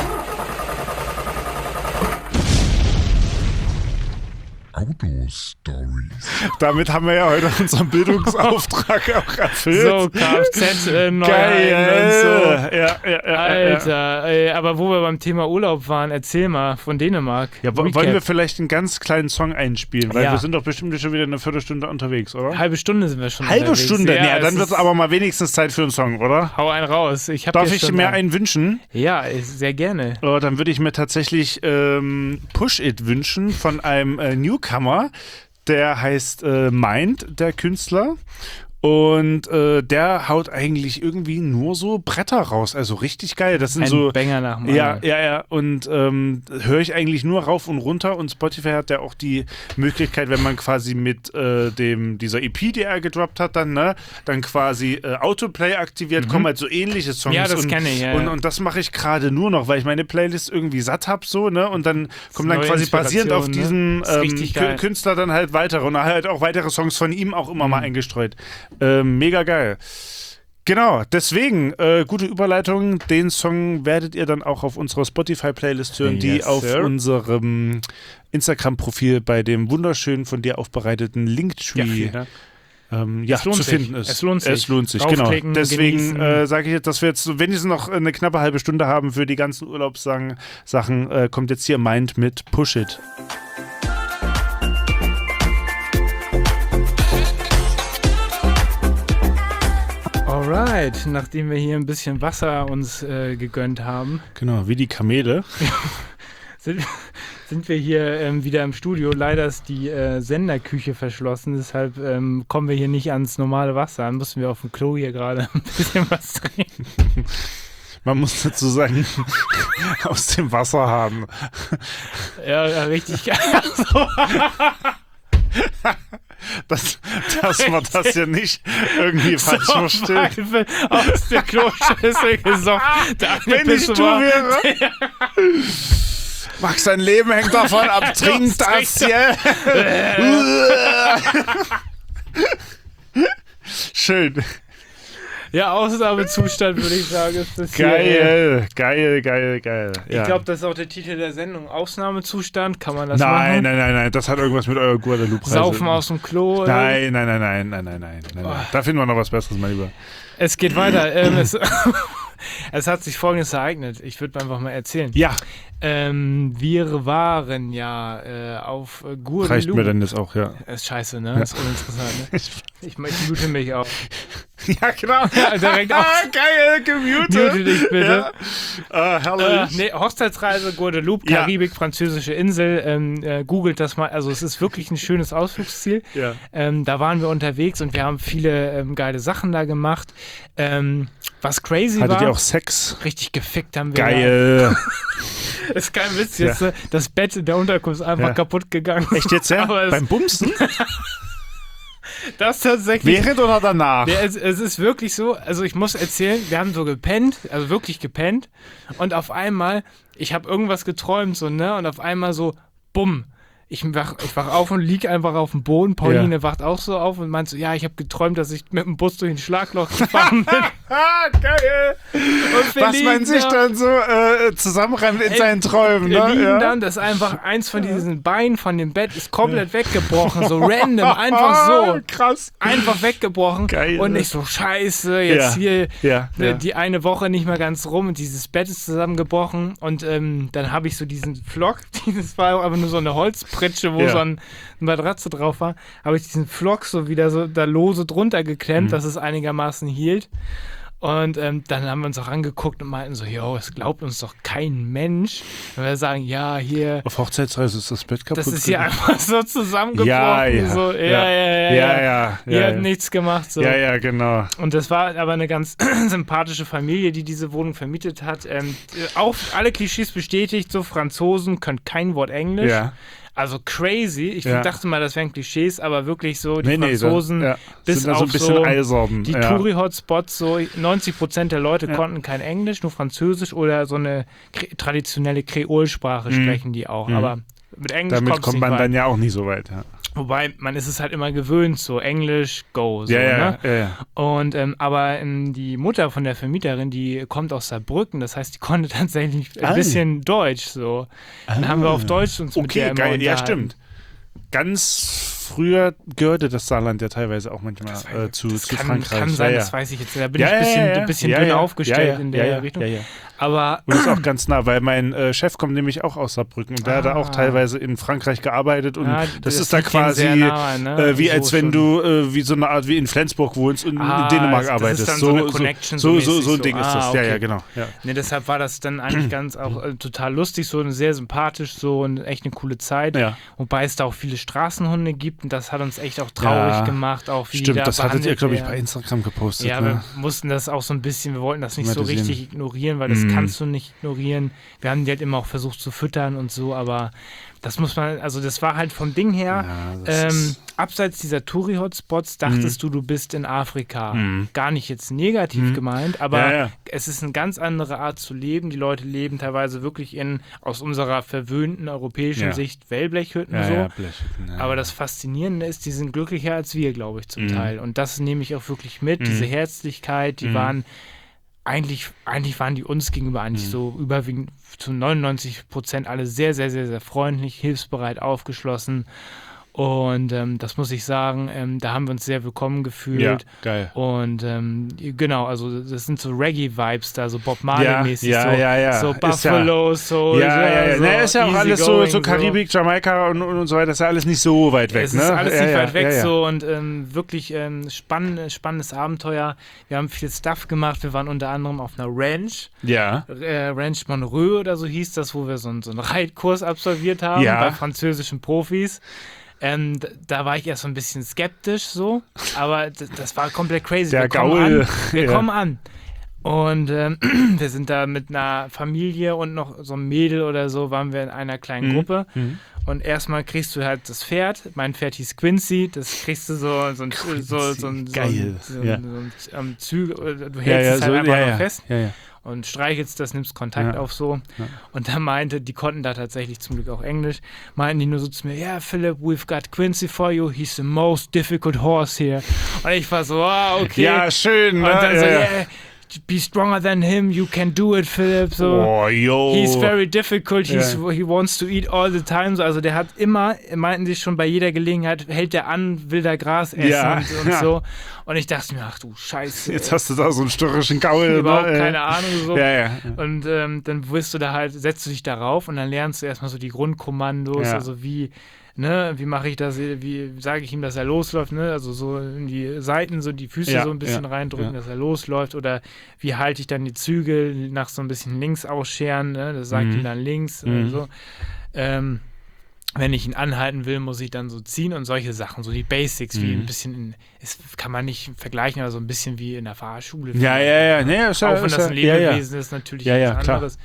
Speaker 4: Autostories.
Speaker 3: Damit haben wir ja heute unseren Bildungsauftrag auch erfüllt.
Speaker 2: So, Kfz, äh, neu
Speaker 3: Geil.
Speaker 2: und so.
Speaker 3: Ja, ja, ja, ja.
Speaker 2: Alter, ey, aber wo wir beim Thema Urlaub waren, erzähl mal von Dänemark.
Speaker 3: Ja, wo-
Speaker 2: Recap.
Speaker 3: wollen wir vielleicht einen ganz kleinen Song einspielen? Weil
Speaker 2: Ja.
Speaker 3: wir sind doch bestimmt schon wieder eine Viertelstunde unterwegs, oder?
Speaker 2: Halbe Stunde sind wir schon
Speaker 3: Halbe
Speaker 2: unterwegs.
Speaker 3: Stunde?
Speaker 2: Ja,
Speaker 3: Ja, dann
Speaker 2: es
Speaker 3: wird es
Speaker 2: ist-
Speaker 3: aber mal wenigstens Zeit für einen Song, oder?
Speaker 2: Hau einen raus. Ich hab
Speaker 3: Darf
Speaker 2: hier
Speaker 3: ich
Speaker 2: schon
Speaker 3: mir
Speaker 2: einen.
Speaker 3: einen wünschen?
Speaker 2: Ja, sehr gerne.
Speaker 3: Oh, dann würde ich mir tatsächlich ähm, Push It wünschen von einem äh, Newcomer. Der heißt äh, Mind, der Künstler. Und äh, der haut eigentlich irgendwie nur so Bretter raus. Also richtig geil. Das sind
Speaker 2: Ein
Speaker 3: so.
Speaker 2: Banger nach dem
Speaker 3: Ja,
Speaker 2: anderen.
Speaker 3: ja, ja. Und ähm, höre ich eigentlich nur rauf und runter. Und Spotify hat ja auch die Möglichkeit, wenn man quasi mit äh, dem dieser E P, die er gedroppt hat, dann, ne, dann quasi äh, Autoplay aktiviert, kommen halt so ähnliche Songs.
Speaker 2: Ja, das
Speaker 3: und,
Speaker 2: kenne ich, ja,
Speaker 3: Und,
Speaker 2: ja.
Speaker 3: und das mache ich gerade nur noch, weil ich meine Playlist irgendwie satt habe, so, ne? Und dann kommen dann
Speaker 2: neue
Speaker 3: quasi basierend auf
Speaker 2: Inspiration,
Speaker 3: diesen
Speaker 2: ne? Ist
Speaker 3: ähm,
Speaker 2: richtig
Speaker 3: Kü-
Speaker 2: geil.
Speaker 3: Künstler dann halt weitere. Und halt auch weitere Songs von ihm auch immer
Speaker 2: Mhm.
Speaker 3: mal eingestreut. Ähm, mega geil. Genau, deswegen, äh, gute Überleitung. Den Song werdet ihr dann auch auf unserer Spotify-Playlist hören, die
Speaker 2: Yes,
Speaker 3: auf
Speaker 2: sir.
Speaker 3: unserem Instagram-Profil bei dem wunderschönen von dir aufbereiteten
Speaker 2: Ja,
Speaker 3: Linktree
Speaker 2: vielen Dank.
Speaker 3: ähm, ja,
Speaker 2: Es lohnt
Speaker 3: zu
Speaker 2: sich.
Speaker 3: finden ist.
Speaker 2: Es lohnt sich.
Speaker 3: Es lohnt sich, genau.
Speaker 2: Draufklicken,
Speaker 3: Deswegen
Speaker 2: genießen.
Speaker 3: äh, sage ich jetzt, dass wir jetzt so wenigstens noch eine knappe halbe Stunde haben für die ganzen Urlaubssachen. Sachen, äh, kommt jetzt hier Mind mit Push It.
Speaker 2: Alright, nachdem wir hier ein bisschen Wasser uns äh, gegönnt haben,
Speaker 3: Genau, wie die Kamele.
Speaker 2: sind, sind wir hier ähm, wieder im Studio. Leider ist die äh, Senderküche verschlossen, deshalb ähm, kommen wir hier nicht ans normale Wasser. Dann mussten wir auf dem Klo hier gerade ein bisschen was trinken.
Speaker 3: Man muss dazu sagen, aus dem Wasser haben.
Speaker 2: Ja, ja richtig geil. So.
Speaker 3: dass, dass man das hier nicht irgendwie falsch versteht.
Speaker 2: Aus der Kloschüssel gesoffen. Der
Speaker 3: Wenn ich du
Speaker 2: war,
Speaker 3: wäre. Max, sein Leben hängt davon ab. Trink das hier. Schön.
Speaker 2: Ja, Ausnahmezustand, würde ich sagen. Ist das
Speaker 3: Geil,
Speaker 2: hier,
Speaker 3: geil, geil, geil. Ja.
Speaker 2: Ich glaube, das ist auch der Titel der Sendung. Ausnahmezustand, kann man das
Speaker 3: nein,
Speaker 2: machen?
Speaker 3: Nein, nein, nein, nein, das hat irgendwas mit eurer Guadalupe-Reise.
Speaker 2: Saufen aus dem Klo? Oder?
Speaker 3: Nein, nein, nein, nein, nein, nein, nein, nein, nein. Da finden wir noch was Besseres, mein Lieber.
Speaker 2: Es geht weiter. ähm, es, es hat sich Folgendes ereignet. Ich würde einfach mal erzählen.
Speaker 3: Ja.
Speaker 2: Ähm, wir waren ja äh, auf äh, Guadalupe.
Speaker 3: Reicht mir denn das auch, ja.
Speaker 2: Das ist scheiße, ne?
Speaker 3: Ja.
Speaker 2: Das ist uninteressant, ne? Ich, ich mute mich auch.
Speaker 3: Ja, genau.
Speaker 2: Ja, direkt
Speaker 3: ah,
Speaker 2: auf.
Speaker 3: geil, gemutet.
Speaker 2: Mute dich bitte.
Speaker 3: Ja. Ah, herrlich.
Speaker 2: Äh, nee, Hochzeitsreise, Guadeloupe,
Speaker 3: Ja.
Speaker 2: Karibik, französische Insel. Ähm, äh, googelt das mal. Also es ist wirklich ein schönes Ausflugsziel.
Speaker 3: Ja.
Speaker 2: Ähm, da waren wir unterwegs und wir haben viele ähm, geile Sachen da gemacht. Ähm, was crazy
Speaker 3: Hattet
Speaker 2: war.
Speaker 3: ihr auch Sex?
Speaker 2: Richtig gefickt haben wir.
Speaker 3: Geil.
Speaker 2: Da. Das ist kein Witz jetzt. Ja. Das Bett in der Unterkunft ist einfach
Speaker 3: Ja.
Speaker 2: kaputt gegangen.
Speaker 3: Echt jetzt, ja?
Speaker 2: Aber es-
Speaker 3: Beim Bumsen?
Speaker 2: Das tatsächlich.
Speaker 3: Während oder danach?
Speaker 2: Ja, es, es ist wirklich so, also ich muss erzählen, wir haben so gepennt, also wirklich gepennt und auf einmal, ich habe irgendwas geträumt so, ne, und auf einmal so, bumm, ich wach, ich wach auf und lieg einfach auf dem Boden, Pauline
Speaker 3: Ja.
Speaker 2: wacht auch so auf und meint so, ja, ich habe geträumt, dass ich mit dem Bus durch ein Schlagloch gefahren bin.
Speaker 3: Ah, geil.
Speaker 2: Und wir
Speaker 3: Was man
Speaker 2: liegen
Speaker 3: sich
Speaker 2: da.
Speaker 3: dann so äh, zusammenreimt in
Speaker 2: Ey,
Speaker 3: seinen Träumen,
Speaker 2: Wir
Speaker 3: ne?
Speaker 2: liegen
Speaker 3: Ja.
Speaker 2: dann, das ist einfach eins von diesen Beinen von dem Bett ist komplett weggebrochen, so random, einfach so.
Speaker 3: Krass.
Speaker 2: Einfach weggebrochen.
Speaker 3: Geil.
Speaker 2: Und ich so, scheiße, jetzt
Speaker 3: Ja.
Speaker 2: hier
Speaker 3: Ja,
Speaker 2: ne,
Speaker 3: ja.
Speaker 2: die eine Woche nicht mehr ganz rum und dieses Bett ist zusammengebrochen. Und ähm, dann habe ich so diesen Flock, dieses war aber nur so eine Holzpritsche, wo
Speaker 3: Ja.
Speaker 2: so ein, eine Matratze drauf war, habe ich diesen Flock so wieder so da lose drunter geklemmt,
Speaker 3: Mhm.
Speaker 2: dass es einigermaßen hielt. Und ähm, dann haben wir uns auch angeguckt und meinten so, jo, es glaubt uns doch kein Mensch. Wenn wir sagen, ja, hier,
Speaker 3: Auf Hochzeitsreise ist das Bett kaputt.
Speaker 2: das ist hier einfach so zusammengebrochen.
Speaker 3: Ja, ja.
Speaker 2: So, ja,
Speaker 3: Ja.
Speaker 2: ja, ja, ja.
Speaker 3: Ja, ja.
Speaker 2: Ihr
Speaker 3: ja,
Speaker 2: habt
Speaker 3: ja.
Speaker 2: nichts gemacht. So.
Speaker 3: Ja, ja, genau.
Speaker 2: Und das war aber eine ganz sympathische Familie, die diese Wohnung vermietet hat. Ähm, auch alle Klischees bestätigt, so Franzosen können kein Wort Englisch.
Speaker 3: Ja.
Speaker 2: Also crazy. Ich
Speaker 3: Ja.
Speaker 2: dachte mal, das wären Klischees, aber wirklich so, die
Speaker 3: Nee, nee,
Speaker 2: Franzosen,
Speaker 3: da, ja.
Speaker 2: bis
Speaker 3: sind da so
Speaker 2: auf
Speaker 3: ein bisschen
Speaker 2: so
Speaker 3: eisern.
Speaker 2: die
Speaker 3: ja.
Speaker 2: Touri-Hotspots, so neunzig Prozent der Leute
Speaker 3: Ja.
Speaker 2: konnten kein Englisch, nur Französisch oder so eine kre traditionelle Kreolsprache
Speaker 3: Mhm.
Speaker 2: sprechen die auch.
Speaker 3: Mhm.
Speaker 2: Aber mit Englisch
Speaker 3: Damit
Speaker 2: kommt's
Speaker 3: kommt
Speaker 2: nicht
Speaker 3: man
Speaker 2: weit.
Speaker 3: dann ja auch nicht so weit. Ja,
Speaker 2: Wobei, man ist es halt immer gewöhnt, so Englisch, go, so,
Speaker 3: ja, ja,
Speaker 2: ne?
Speaker 3: ja, ja.
Speaker 2: Und ähm, aber ähm, die Mutter von der Vermieterin, die kommt aus Saarbrücken, das heißt, die konnte tatsächlich ein
Speaker 3: Ah.
Speaker 2: bisschen Deutsch, so. Dann haben wir auf Deutsch uns mit der
Speaker 3: Okay,
Speaker 2: immer
Speaker 3: geil. Ja,
Speaker 2: unterhalten.
Speaker 3: stimmt. Ganz früher gehörte das Saarland ja teilweise auch manchmal
Speaker 2: Das,
Speaker 3: äh, zu,
Speaker 2: das
Speaker 3: zu
Speaker 2: kann,
Speaker 3: Frankreich.
Speaker 2: kann sein,
Speaker 3: ja,
Speaker 2: das
Speaker 3: ja.
Speaker 2: weiß ich jetzt. Da bin
Speaker 3: Ja,
Speaker 2: ich ein bisschen,
Speaker 3: ja, ja,
Speaker 2: ein bisschen
Speaker 3: ja,
Speaker 2: dünn
Speaker 3: ja,
Speaker 2: aufgestellt
Speaker 3: ja, ja,
Speaker 2: in der
Speaker 3: ja, ja,
Speaker 2: Richtung.
Speaker 3: Ja, ja.
Speaker 2: Aber
Speaker 3: Und ist auch ganz nah, weil mein äh, Chef kommt nämlich auch aus Saarbrücken und der hat da auch
Speaker 2: Ah.
Speaker 3: teilweise in Frankreich gearbeitet und
Speaker 2: ja,
Speaker 3: das, ist da
Speaker 2: liegt denen
Speaker 3: quasi
Speaker 2: sehr nahe, ne?
Speaker 3: äh, wie
Speaker 2: So
Speaker 3: als wenn
Speaker 2: schon.
Speaker 3: du äh, wie so eine Art wie in Flensburg wohnst und
Speaker 2: Ah,
Speaker 3: in Dänemark
Speaker 2: das- das
Speaker 3: arbeitest.
Speaker 2: ist dann so eine Connection
Speaker 3: so,
Speaker 2: so
Speaker 3: so, so, so ein
Speaker 2: mäßig
Speaker 3: Ding
Speaker 2: so.
Speaker 3: ist
Speaker 2: Ah,
Speaker 3: das. Ja,
Speaker 2: okay.
Speaker 3: ja, genau. Ja.
Speaker 2: Ne, deshalb war das dann eigentlich ganz auch äh, total lustig, so sehr sympathisch so und echt eine coole Zeit.
Speaker 3: Ja.
Speaker 2: Wobei es da auch viele Straßenhunde gibt und das hat uns echt auch traurig
Speaker 3: Ja,
Speaker 2: gemacht, auch wie die
Speaker 3: Stimmt,
Speaker 2: da
Speaker 3: das hattet ihr,
Speaker 2: behandelt
Speaker 3: glaube ich, bei
Speaker 2: werden.
Speaker 3: Instagram gepostet.
Speaker 2: Ja,
Speaker 3: ne?
Speaker 2: wir mussten das auch so ein bisschen, wir wollten das nicht so
Speaker 3: Thematisieren.
Speaker 2: richtig ignorieren, weil das
Speaker 3: Mhm.
Speaker 2: kannst du nicht ignorieren. Wir haben die halt immer auch versucht zu füttern und so, aber das muss man, also das war halt vom Ding her,
Speaker 3: Ja, das
Speaker 2: ähm,
Speaker 3: ist-
Speaker 2: abseits dieser Touri-Hotspots dachtest du, du bist in Afrika.
Speaker 3: Mhm.
Speaker 2: Gar nicht jetzt negativ
Speaker 3: Mhm.
Speaker 2: gemeint, aber
Speaker 3: Ja, ja.
Speaker 2: es ist eine ganz andere Art zu leben. Die Leute leben teilweise wirklich in, aus unserer verwöhnten europäischen
Speaker 3: Ja.
Speaker 2: Sicht, Wellblechhütten
Speaker 3: ja,
Speaker 2: so.
Speaker 3: ja, Blechhütten, ja.
Speaker 2: Aber das Faszinierende ist, die sind glücklicher als wir, glaube ich, zum
Speaker 3: Mhm.
Speaker 2: Teil. Und das nehme ich auch wirklich mit,
Speaker 3: Mhm.
Speaker 2: diese Herzlichkeit, die
Speaker 3: Mhm.
Speaker 2: waren, eigentlich, eigentlich waren die uns gegenüber eigentlich
Speaker 3: Mhm.
Speaker 2: so überwiegend zu neunundneunzig Prozent alle sehr, sehr, sehr, sehr freundlich, hilfsbereit, aufgeschlossen. Und ähm, das muss ich sagen, ähm, da haben wir uns sehr willkommen gefühlt.
Speaker 3: Ja, geil.
Speaker 2: Und ähm, genau, also das sind so Reggae-Vibes da, so Bob
Speaker 3: Ja,
Speaker 2: Marley-mäßig,
Speaker 3: ja,
Speaker 2: so,
Speaker 3: ja, ja.
Speaker 2: so
Speaker 3: Ist
Speaker 2: Buffalo, so,
Speaker 3: Ja, ja, ja.
Speaker 2: so
Speaker 3: Ne, ist ja auch alles so,
Speaker 2: easy
Speaker 3: so
Speaker 2: going,
Speaker 3: Karibik, Jamaika und, und so weiter. Ist ja alles nicht so weit weg,
Speaker 2: es
Speaker 3: ne?
Speaker 2: ist alles
Speaker 3: ja,
Speaker 2: nicht
Speaker 3: ja,
Speaker 2: weit weg
Speaker 3: ja, ja.
Speaker 2: so und ähm, wirklich ähm, spann spannendes Abenteuer. Wir haben viel Stuff gemacht. Wir waren unter anderem auf einer Ranch,
Speaker 3: Ja.
Speaker 2: äh, Ranch Monreux oder so hieß das, wo wir so, einen- so einen Reitkurs absolviert haben
Speaker 3: Ja.
Speaker 2: bei französischen Profis. Ähm, d- da war ich erst so ein bisschen skeptisch so, aber d- das war komplett crazy.
Speaker 3: Der
Speaker 2: wir kommen
Speaker 3: Gaul.
Speaker 2: an. Wir
Speaker 3: Ja.
Speaker 2: kommen an. Und ähm, wir sind da mit einer Familie und noch so einem Mädel oder so, waren wir in einer kleinen
Speaker 3: Mhm.
Speaker 2: Gruppe.
Speaker 3: Mhm.
Speaker 2: Und erstmal kriegst du halt das Pferd. Mein Pferd hieß Quincy. Das kriegst du so, so ein so, so, so, ein-
Speaker 3: Geil.
Speaker 2: so,
Speaker 3: Ja.
Speaker 2: ein- so ein ähm, Züge. Du hältst
Speaker 3: Ja, ja,
Speaker 2: es halt
Speaker 3: so,
Speaker 2: einfach
Speaker 3: ja,
Speaker 2: noch
Speaker 3: ja.
Speaker 2: fest
Speaker 3: Ja, ja.
Speaker 2: und streichelst das, nimmst Kontakt
Speaker 3: Ja.
Speaker 2: auf so.
Speaker 3: Ja.
Speaker 2: Und da meinte, die konnten da tatsächlich zum Glück auch Englisch, meinten die nur so zu mir, ja, Philipp, we've got Quincy for you. He's the most difficult horse here. Und ich war so, ah, okay.
Speaker 3: Ja, schön.
Speaker 2: Und
Speaker 3: Ne?
Speaker 2: dann
Speaker 3: ja,
Speaker 2: so,
Speaker 3: ja.
Speaker 2: yeah, be stronger than him, you can do it, Philip. So,
Speaker 3: Oh, yo.
Speaker 2: he's very difficult, he's,
Speaker 3: Ja.
Speaker 2: he wants to eat all the time. So, also der hat immer, meinten sie schon bei jeder Gelegenheit, hält der an, will da Gras essen
Speaker 3: Ja,
Speaker 2: und, und
Speaker 3: ja.
Speaker 2: so. Und ich dachte mir, ach du Scheiße.
Speaker 3: Jetzt hast du da so einen störrischen Gaul.
Speaker 2: überhaupt
Speaker 3: ne?
Speaker 2: keine Ahnung. So.
Speaker 3: Ja, ja.
Speaker 2: Und ähm, dann wirst du da halt, setzt du dich darauf und dann lernst du erstmal so die Grundkommandos,
Speaker 3: Ja.
Speaker 2: also wie, ne, wie mache ich das, wie sage ich ihm, dass er losläuft, ne, also so in die Seiten, so die Füße
Speaker 3: Ja,
Speaker 2: so ein bisschen
Speaker 3: ja,
Speaker 2: reindrücken,
Speaker 3: ja.
Speaker 2: dass er losläuft oder wie halte ich dann die Zügel nach so ein bisschen links ausscheren, ne, das sagt
Speaker 3: Mhm.
Speaker 2: ihm dann links
Speaker 3: Mhm.
Speaker 2: und so. Ähm, wenn ich ihn anhalten will, muss ich dann so ziehen und solche Sachen, so die Basics, wie
Speaker 3: Mhm.
Speaker 2: ein bisschen, in, es kann man nicht vergleichen, aber so ein bisschen wie in der Fahrschule.
Speaker 3: Ja, ja, ja. Nee, ist ja,
Speaker 2: Auch wenn
Speaker 3: ist
Speaker 2: das
Speaker 3: ja,
Speaker 2: ein
Speaker 3: ja, ja.
Speaker 2: Lebewesen ist, natürlich
Speaker 3: Ja, ja,
Speaker 2: was
Speaker 3: klar.
Speaker 2: anderes.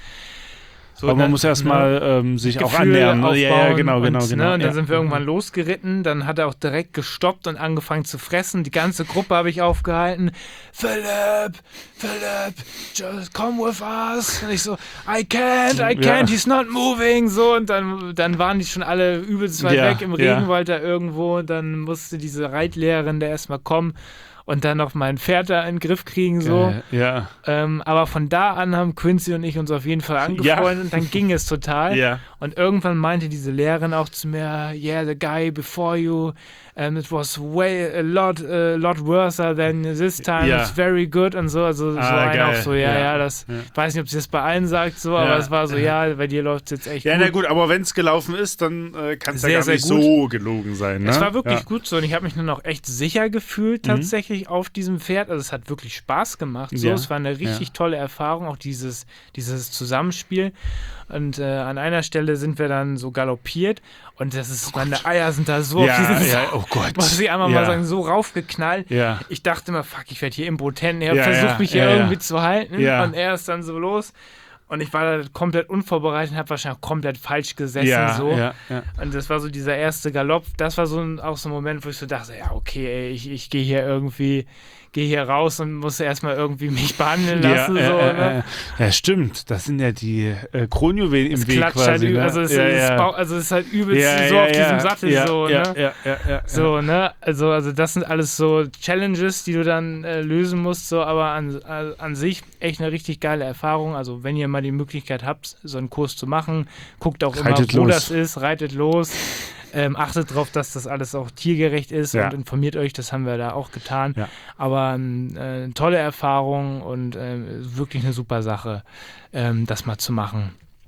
Speaker 2: So,
Speaker 3: Aber man
Speaker 2: dann,
Speaker 3: muss erstmal ähm, sich auch
Speaker 2: Gefühl
Speaker 3: annähern. ne? Ja, ja,
Speaker 2: aufbauen
Speaker 3: genau, genau,
Speaker 2: und,
Speaker 3: genau.
Speaker 2: Ne, und dann
Speaker 3: ja.
Speaker 2: sind wir irgendwann losgeritten, dann hat er auch direkt gestoppt und angefangen zu fressen. Die ganze Gruppe habe ich aufgehalten. Philipp, Philipp, just come with us. Und ich so, I can't, I can't,
Speaker 3: Ja.
Speaker 2: he's not moving. So, und dann, dann waren die schon alle übelst weit
Speaker 3: Ja,
Speaker 2: weg im
Speaker 3: ja.
Speaker 2: Regenwald da irgendwo. Und dann musste diese Reitlehrerin da erstmal kommen und dann noch mein Pferd da in den Griff kriegen. So.
Speaker 3: Geil, ja.
Speaker 2: Ähm, aber von da an haben Quincy und ich uns auf jeden Fall angefreundet und dann ging es total.
Speaker 3: Ja.
Speaker 2: Und irgendwann meinte diese Lehrerin auch zu mir, yeah, the guy before you, and it was way a lot, a lot worse than this time.
Speaker 3: Ja.
Speaker 2: It's very good und so. Also so
Speaker 3: Ah,
Speaker 2: ein
Speaker 3: geil.
Speaker 2: auch so, ja,
Speaker 3: Ja.
Speaker 2: ja, das,
Speaker 3: Ja.
Speaker 2: ich weiß nicht, ob sie das bei allen sagt, so, aber
Speaker 3: Ja.
Speaker 2: es war so, ja, bei dir läuft es jetzt echt
Speaker 3: Ja,
Speaker 2: gut.
Speaker 3: na gut, aber wenn es gelaufen ist, dann äh, kann es ja
Speaker 2: Sehr,
Speaker 3: gar
Speaker 2: sehr
Speaker 3: nicht
Speaker 2: gut.
Speaker 3: so gelogen sein. Ne?
Speaker 2: Es war wirklich
Speaker 3: ja.
Speaker 2: gut so und ich habe mich dann auch echt sicher gefühlt
Speaker 3: Mhm.
Speaker 2: tatsächlich auf diesem Pferd. Also es hat wirklich Spaß gemacht. So,
Speaker 3: Ja.
Speaker 2: es war eine richtig
Speaker 3: Ja.
Speaker 2: tolle Erfahrung, auch dieses, dieses Zusammenspiel. Und äh, an einer Stelle sind wir dann so galoppiert und das ist, meine Eier sind da so
Speaker 3: Ja,
Speaker 2: auf diesen,
Speaker 3: ja, oh Gott.
Speaker 2: muss ich einmal
Speaker 3: Ja.
Speaker 2: mal sagen, so raufgeknallt.
Speaker 3: Ja.
Speaker 2: Ich dachte immer, fuck, ich werde hier impotent. Er
Speaker 3: Ja,
Speaker 2: versucht
Speaker 3: ja,
Speaker 2: mich hier
Speaker 3: ja, ja.
Speaker 2: irgendwie zu halten
Speaker 3: Ja.
Speaker 2: und er ist dann so los. Und ich war da komplett unvorbereitet und habe wahrscheinlich auch komplett falsch gesessen.
Speaker 3: Ja,
Speaker 2: so.
Speaker 3: ja, ja.
Speaker 2: Und das war so dieser erste Galopp. Das war so ein, auch so ein Moment, wo ich so dachte, ja, okay, ey, ich, ich gehe hier irgendwie, gehe hier raus und muss erstmal irgendwie mich behandeln lassen.
Speaker 3: ja,
Speaker 2: so,
Speaker 3: äh,
Speaker 2: ne?
Speaker 3: äh, äh. ja, stimmt. Das sind ja die äh, Kronjuwelen im
Speaker 2: Es
Speaker 3: Weg
Speaker 2: klatscht
Speaker 3: quasi.
Speaker 2: halt, ü-
Speaker 3: ne?
Speaker 2: also, es,
Speaker 3: ja,
Speaker 2: es
Speaker 3: ja.
Speaker 2: bau- also es ist halt übelst
Speaker 3: ja,
Speaker 2: so
Speaker 3: ja,
Speaker 2: auf
Speaker 3: ja,
Speaker 2: diesem Sattel
Speaker 3: ja,
Speaker 2: so,
Speaker 3: ja,
Speaker 2: ne?
Speaker 3: Ja, ja, ja,
Speaker 2: So, ne? Also, also das sind alles so Challenges, die du dann äh, lösen musst, so, aber an, äh, an sich echt eine richtig geile Erfahrung. Also, wenn ihr mal die Möglichkeit habt, so einen Kurs zu machen, guckt auch
Speaker 3: Reitet
Speaker 2: immer, wo
Speaker 3: los.
Speaker 2: das ist, reitet los. Ähm, achtet darauf, dass das alles auch tiergerecht ist
Speaker 3: Ja.
Speaker 2: und informiert euch, das haben wir da auch getan.
Speaker 3: Ja.
Speaker 2: Aber ähm, äh, eine tolle Erfahrung und äh, wirklich eine super Sache, ähm, das mal zu machen.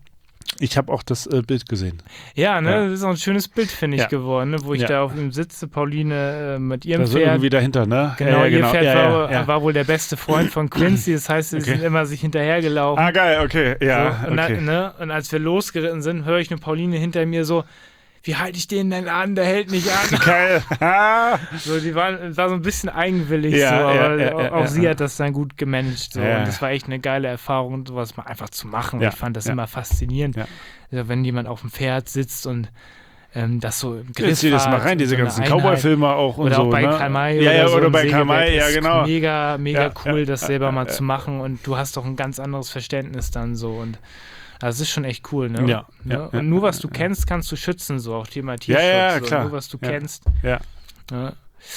Speaker 3: Ich habe auch das äh, Bild gesehen.
Speaker 2: Ja, ne,
Speaker 3: Ja.
Speaker 2: das ist auch ein schönes Bild, finde ich,
Speaker 3: Ja.
Speaker 2: geworden, ne, wo ich
Speaker 3: Ja.
Speaker 2: da auf ihm sitze, Pauline äh, mit ihrem
Speaker 3: Da so
Speaker 2: Pferd.
Speaker 3: irgendwie dahinter, ne?
Speaker 2: Genau,
Speaker 3: ja, ja,
Speaker 2: ihr
Speaker 3: genau.
Speaker 2: Pferd
Speaker 3: ja,
Speaker 2: war,
Speaker 3: ja, ja.
Speaker 2: war wohl der beste Freund von Quincy, das heißt, sie
Speaker 3: Okay.
Speaker 2: sind immer sich hinterhergelaufen.
Speaker 3: Ah, geil, okay. Ja,
Speaker 2: so, und,
Speaker 3: okay.
Speaker 2: dann, ne, und als wir losgeritten sind, höre ich eine Pauline hinter mir so, wie halte ich den denn an? Der hält nicht an.
Speaker 3: Geil. Ah.
Speaker 2: So, die waren, war so ein bisschen eigenwillig,
Speaker 3: Ja,
Speaker 2: so,
Speaker 3: ja,
Speaker 2: aber
Speaker 3: ja,
Speaker 2: auch,
Speaker 3: ja,
Speaker 2: auch
Speaker 3: ja.
Speaker 2: sie hat das dann gut gemanagt. So,
Speaker 3: Ja.
Speaker 2: und das war echt eine geile Erfahrung, sowas mal einfach zu machen.
Speaker 3: Ja,
Speaker 2: Ich fand das
Speaker 3: ja.
Speaker 2: immer faszinierend,
Speaker 3: Ja.
Speaker 2: also, wenn jemand auf dem Pferd sitzt und ähm, das so im Griff
Speaker 3: Jetzt zieh das mal
Speaker 2: hat
Speaker 3: rein,
Speaker 2: und
Speaker 3: diese
Speaker 2: so eine
Speaker 3: ganzen
Speaker 2: Einheit.
Speaker 3: Cowboy-Filme auch und
Speaker 2: Oder
Speaker 3: so.
Speaker 2: auch bei
Speaker 3: ne?
Speaker 2: Karl May
Speaker 3: ja,
Speaker 2: oder
Speaker 3: ja,
Speaker 2: so
Speaker 3: oder
Speaker 2: im
Speaker 3: bei Karl May,
Speaker 2: Sägewerk.
Speaker 3: ja,
Speaker 2: Ist
Speaker 3: genau.
Speaker 2: Mega, mega
Speaker 3: Ja,
Speaker 2: cool,
Speaker 3: ja,
Speaker 2: das
Speaker 3: ja,
Speaker 2: selber
Speaker 3: ja,
Speaker 2: mal
Speaker 3: ja.
Speaker 2: zu machen und du hast doch ein ganz anderes Verständnis dann so und das ist schon echt cool, ne?
Speaker 3: Ja,
Speaker 2: ne?
Speaker 3: ja,
Speaker 2: Und
Speaker 3: ja,
Speaker 2: nur was du
Speaker 3: ja.
Speaker 2: kennst, kannst du schützen, so auch Thema
Speaker 3: Ja,
Speaker 2: Tierschutz.
Speaker 3: ja,
Speaker 2: so.
Speaker 3: klar.
Speaker 2: Nur was du
Speaker 3: Ja.
Speaker 2: kennst.
Speaker 3: Ja.
Speaker 2: Ja,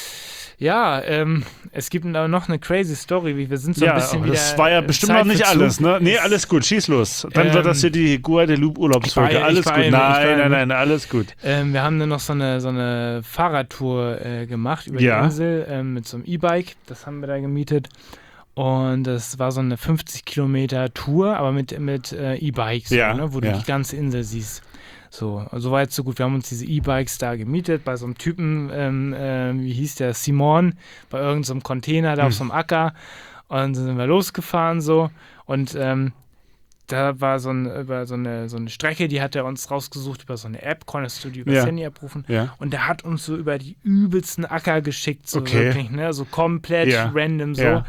Speaker 2: ja ähm, es gibt aber noch eine crazy Story, wie wir sind so
Speaker 3: Ja,
Speaker 2: ein bisschen
Speaker 3: aber
Speaker 2: wieder
Speaker 3: das war ja
Speaker 2: im
Speaker 3: bestimmt noch nicht
Speaker 2: Zeitverzug.
Speaker 3: alles, ne? Nee, alles gut, schieß los. Dann
Speaker 2: Ähm,
Speaker 3: wird das hier die Guadeloupe Urlaubsfolge.
Speaker 2: ich war-
Speaker 3: Alles
Speaker 2: ich war
Speaker 3: gut.
Speaker 2: in- ich war
Speaker 3: Nein,
Speaker 2: in-
Speaker 3: nein, nein, alles gut.
Speaker 2: Ähm, wir haben dann noch so eine, so eine Fahrradtour äh, gemacht über
Speaker 3: Ja.
Speaker 2: die Insel ähm, mit so einem E-Bike. Das haben wir da gemietet. Und das war so eine fünfzig Kilometer Tour, aber mit, mit äh, E-Bikes,
Speaker 3: Ja,
Speaker 2: so, ne, wo du
Speaker 3: ja.
Speaker 2: die ganze Insel siehst. So, so weit, so gut. Wir haben uns diese E-Bikes da gemietet bei so einem Typen, ähm, äh, wie hieß der, Simon, bei irgendeinem so einem Container da
Speaker 3: Hm.
Speaker 2: auf so einem Acker. Und dann sind wir losgefahren so. Und ähm, da war so, ein, über so, eine, so eine Strecke, die hat er uns rausgesucht über so eine App, konntest du die über
Speaker 3: Ja.
Speaker 2: das Handy abrufen.
Speaker 3: Ja.
Speaker 2: Und der hat uns so über die übelsten Acker geschickt, so
Speaker 3: Okay.
Speaker 2: wirklich, ne? So komplett
Speaker 3: Ja.
Speaker 2: random so.
Speaker 3: Ja.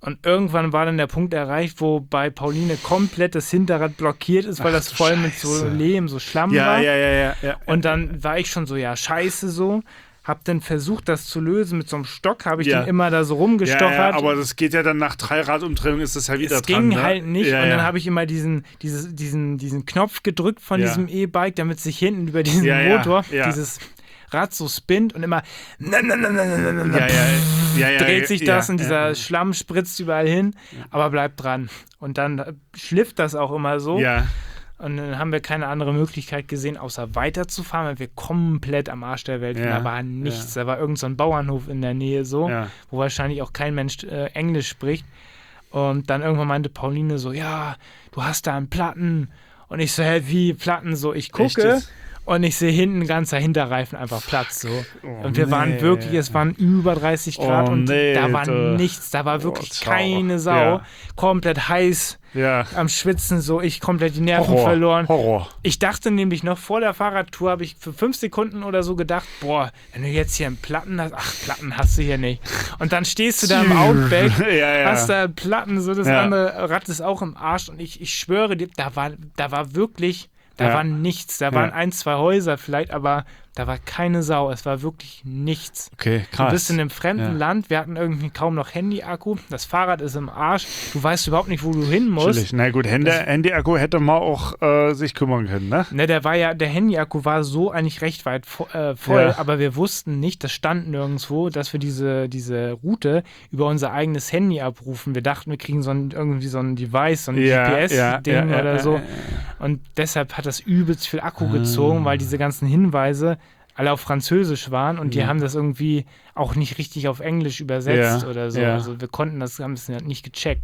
Speaker 2: Und irgendwann war dann der Punkt erreicht, wo bei Pauline komplett das Hinterrad blockiert ist, weil
Speaker 3: Ach,
Speaker 2: das voll mit so
Speaker 3: Scheiße.
Speaker 2: Lehm, so Schlamm
Speaker 3: Ja,
Speaker 2: war.
Speaker 3: ja, ja, ja, ja.
Speaker 2: Und dann war ich schon so, ja, scheiße so. Hab dann versucht, das zu lösen mit so einem Stock, habe ich
Speaker 3: Ja.
Speaker 2: den immer da so
Speaker 3: Ja,
Speaker 2: rumgestochert.
Speaker 3: ja, aber das geht ja dann nach drei Radumdrehungen ist das ja wieder
Speaker 2: es
Speaker 3: dran.
Speaker 2: ging
Speaker 3: ne?
Speaker 2: halt nicht
Speaker 3: Ja,
Speaker 2: und dann
Speaker 3: ja.
Speaker 2: habe ich immer diesen, dieses, diesen, diesen Knopf gedrückt von
Speaker 3: Ja.
Speaker 2: diesem E-Bike, damit sich hinten über diesen
Speaker 3: Ja, ja,
Speaker 2: Motor
Speaker 3: ja.
Speaker 2: dieses Rad so spinnt und immer na, na, na, na, na, na, na,
Speaker 3: Ja, ja, ja, ja,
Speaker 2: dreht sich das
Speaker 3: ja,
Speaker 2: und dieser
Speaker 3: ja.
Speaker 2: Schlamm spritzt überall hin, aber bleibt dran. Und dann äh, schlifft das auch immer so.
Speaker 3: Ja,
Speaker 2: Und dann haben wir keine andere Möglichkeit gesehen, außer weiterzufahren, weil wir komplett am Arsch der Welt waren.
Speaker 3: Ja,
Speaker 2: Da war nichts. Da war irgend so ein Bauernhof in der Nähe so,
Speaker 3: Ja.
Speaker 2: wo wahrscheinlich auch kein Mensch äh, Englisch spricht. Und dann irgendwann meinte Pauline so, ja, du hast da einen Platten. Und ich so, hä, wie Platten? So, ich gucke
Speaker 3: Echtes?
Speaker 2: und ich sehe hinten ein ganzer Hinterreifen einfach Platz. So.
Speaker 3: Oh,
Speaker 2: und wir
Speaker 3: nee.
Speaker 2: waren wirklich, es waren über dreißig Grad
Speaker 3: Oh,
Speaker 2: und
Speaker 3: nee,
Speaker 2: da war
Speaker 3: du.
Speaker 2: nichts. Da war wirklich
Speaker 3: Oh, ciao.
Speaker 2: keine Sau.
Speaker 3: Ja.
Speaker 2: Komplett heiß.
Speaker 3: ja.
Speaker 2: Am Schwitzen, so ich komplett die Nerven
Speaker 3: Horror.
Speaker 2: verloren.
Speaker 3: Horror.
Speaker 2: Ich dachte nämlich noch vor der Fahrradtour, habe ich für fünf Sekunden oder so gedacht, boah, wenn du jetzt hier einen Platten hast, ach, Platten hast du hier nicht. Und dann stehst du da im Outback,
Speaker 3: Ja, ja.
Speaker 2: hast da Platten, so das
Speaker 3: Ja.
Speaker 2: andere Rad ist auch im Arsch und ich, ich schwöre dir, da war, da war wirklich, da
Speaker 3: Ja.
Speaker 2: war nichts. Da
Speaker 3: Ja.
Speaker 2: waren ein, zwei Häuser vielleicht, aber da war keine Sau. Es war wirklich nichts.
Speaker 3: Okay, krass.
Speaker 2: Du bist in einem fremden
Speaker 3: Ja.
Speaker 2: Land, wir hatten irgendwie kaum noch Handy-Akku, das Fahrrad ist im Arsch, du weißt überhaupt nicht, wo du hin musst.
Speaker 3: Natürlich. Na gut, Handy, Handy-Akku hätte man auch äh, sich kümmern können, ne?
Speaker 2: Ne, der war ja, der Handy-Akku war so eigentlich recht weit vo äh, voll,
Speaker 3: Ja.
Speaker 2: aber wir wussten nicht, das stand nirgendwo, dass wir diese, diese Route über unser eigenes Handy abrufen. Wir dachten, wir kriegen so ein, irgendwie so ein Device, so ein
Speaker 3: Ja,
Speaker 2: G P S-Ding
Speaker 3: ja, ja,
Speaker 2: oder
Speaker 3: ja,
Speaker 2: so.
Speaker 3: ja, ja.
Speaker 2: Und deshalb hat das übelst viel Akku gezogen, weil diese ganzen Hinweise alle auf Französisch waren und die
Speaker 3: Ja.
Speaker 2: haben das irgendwie auch nicht richtig auf Englisch übersetzt
Speaker 3: Ja,
Speaker 2: oder so.
Speaker 3: ja.
Speaker 2: Also wir konnten das, haben es nicht gecheckt.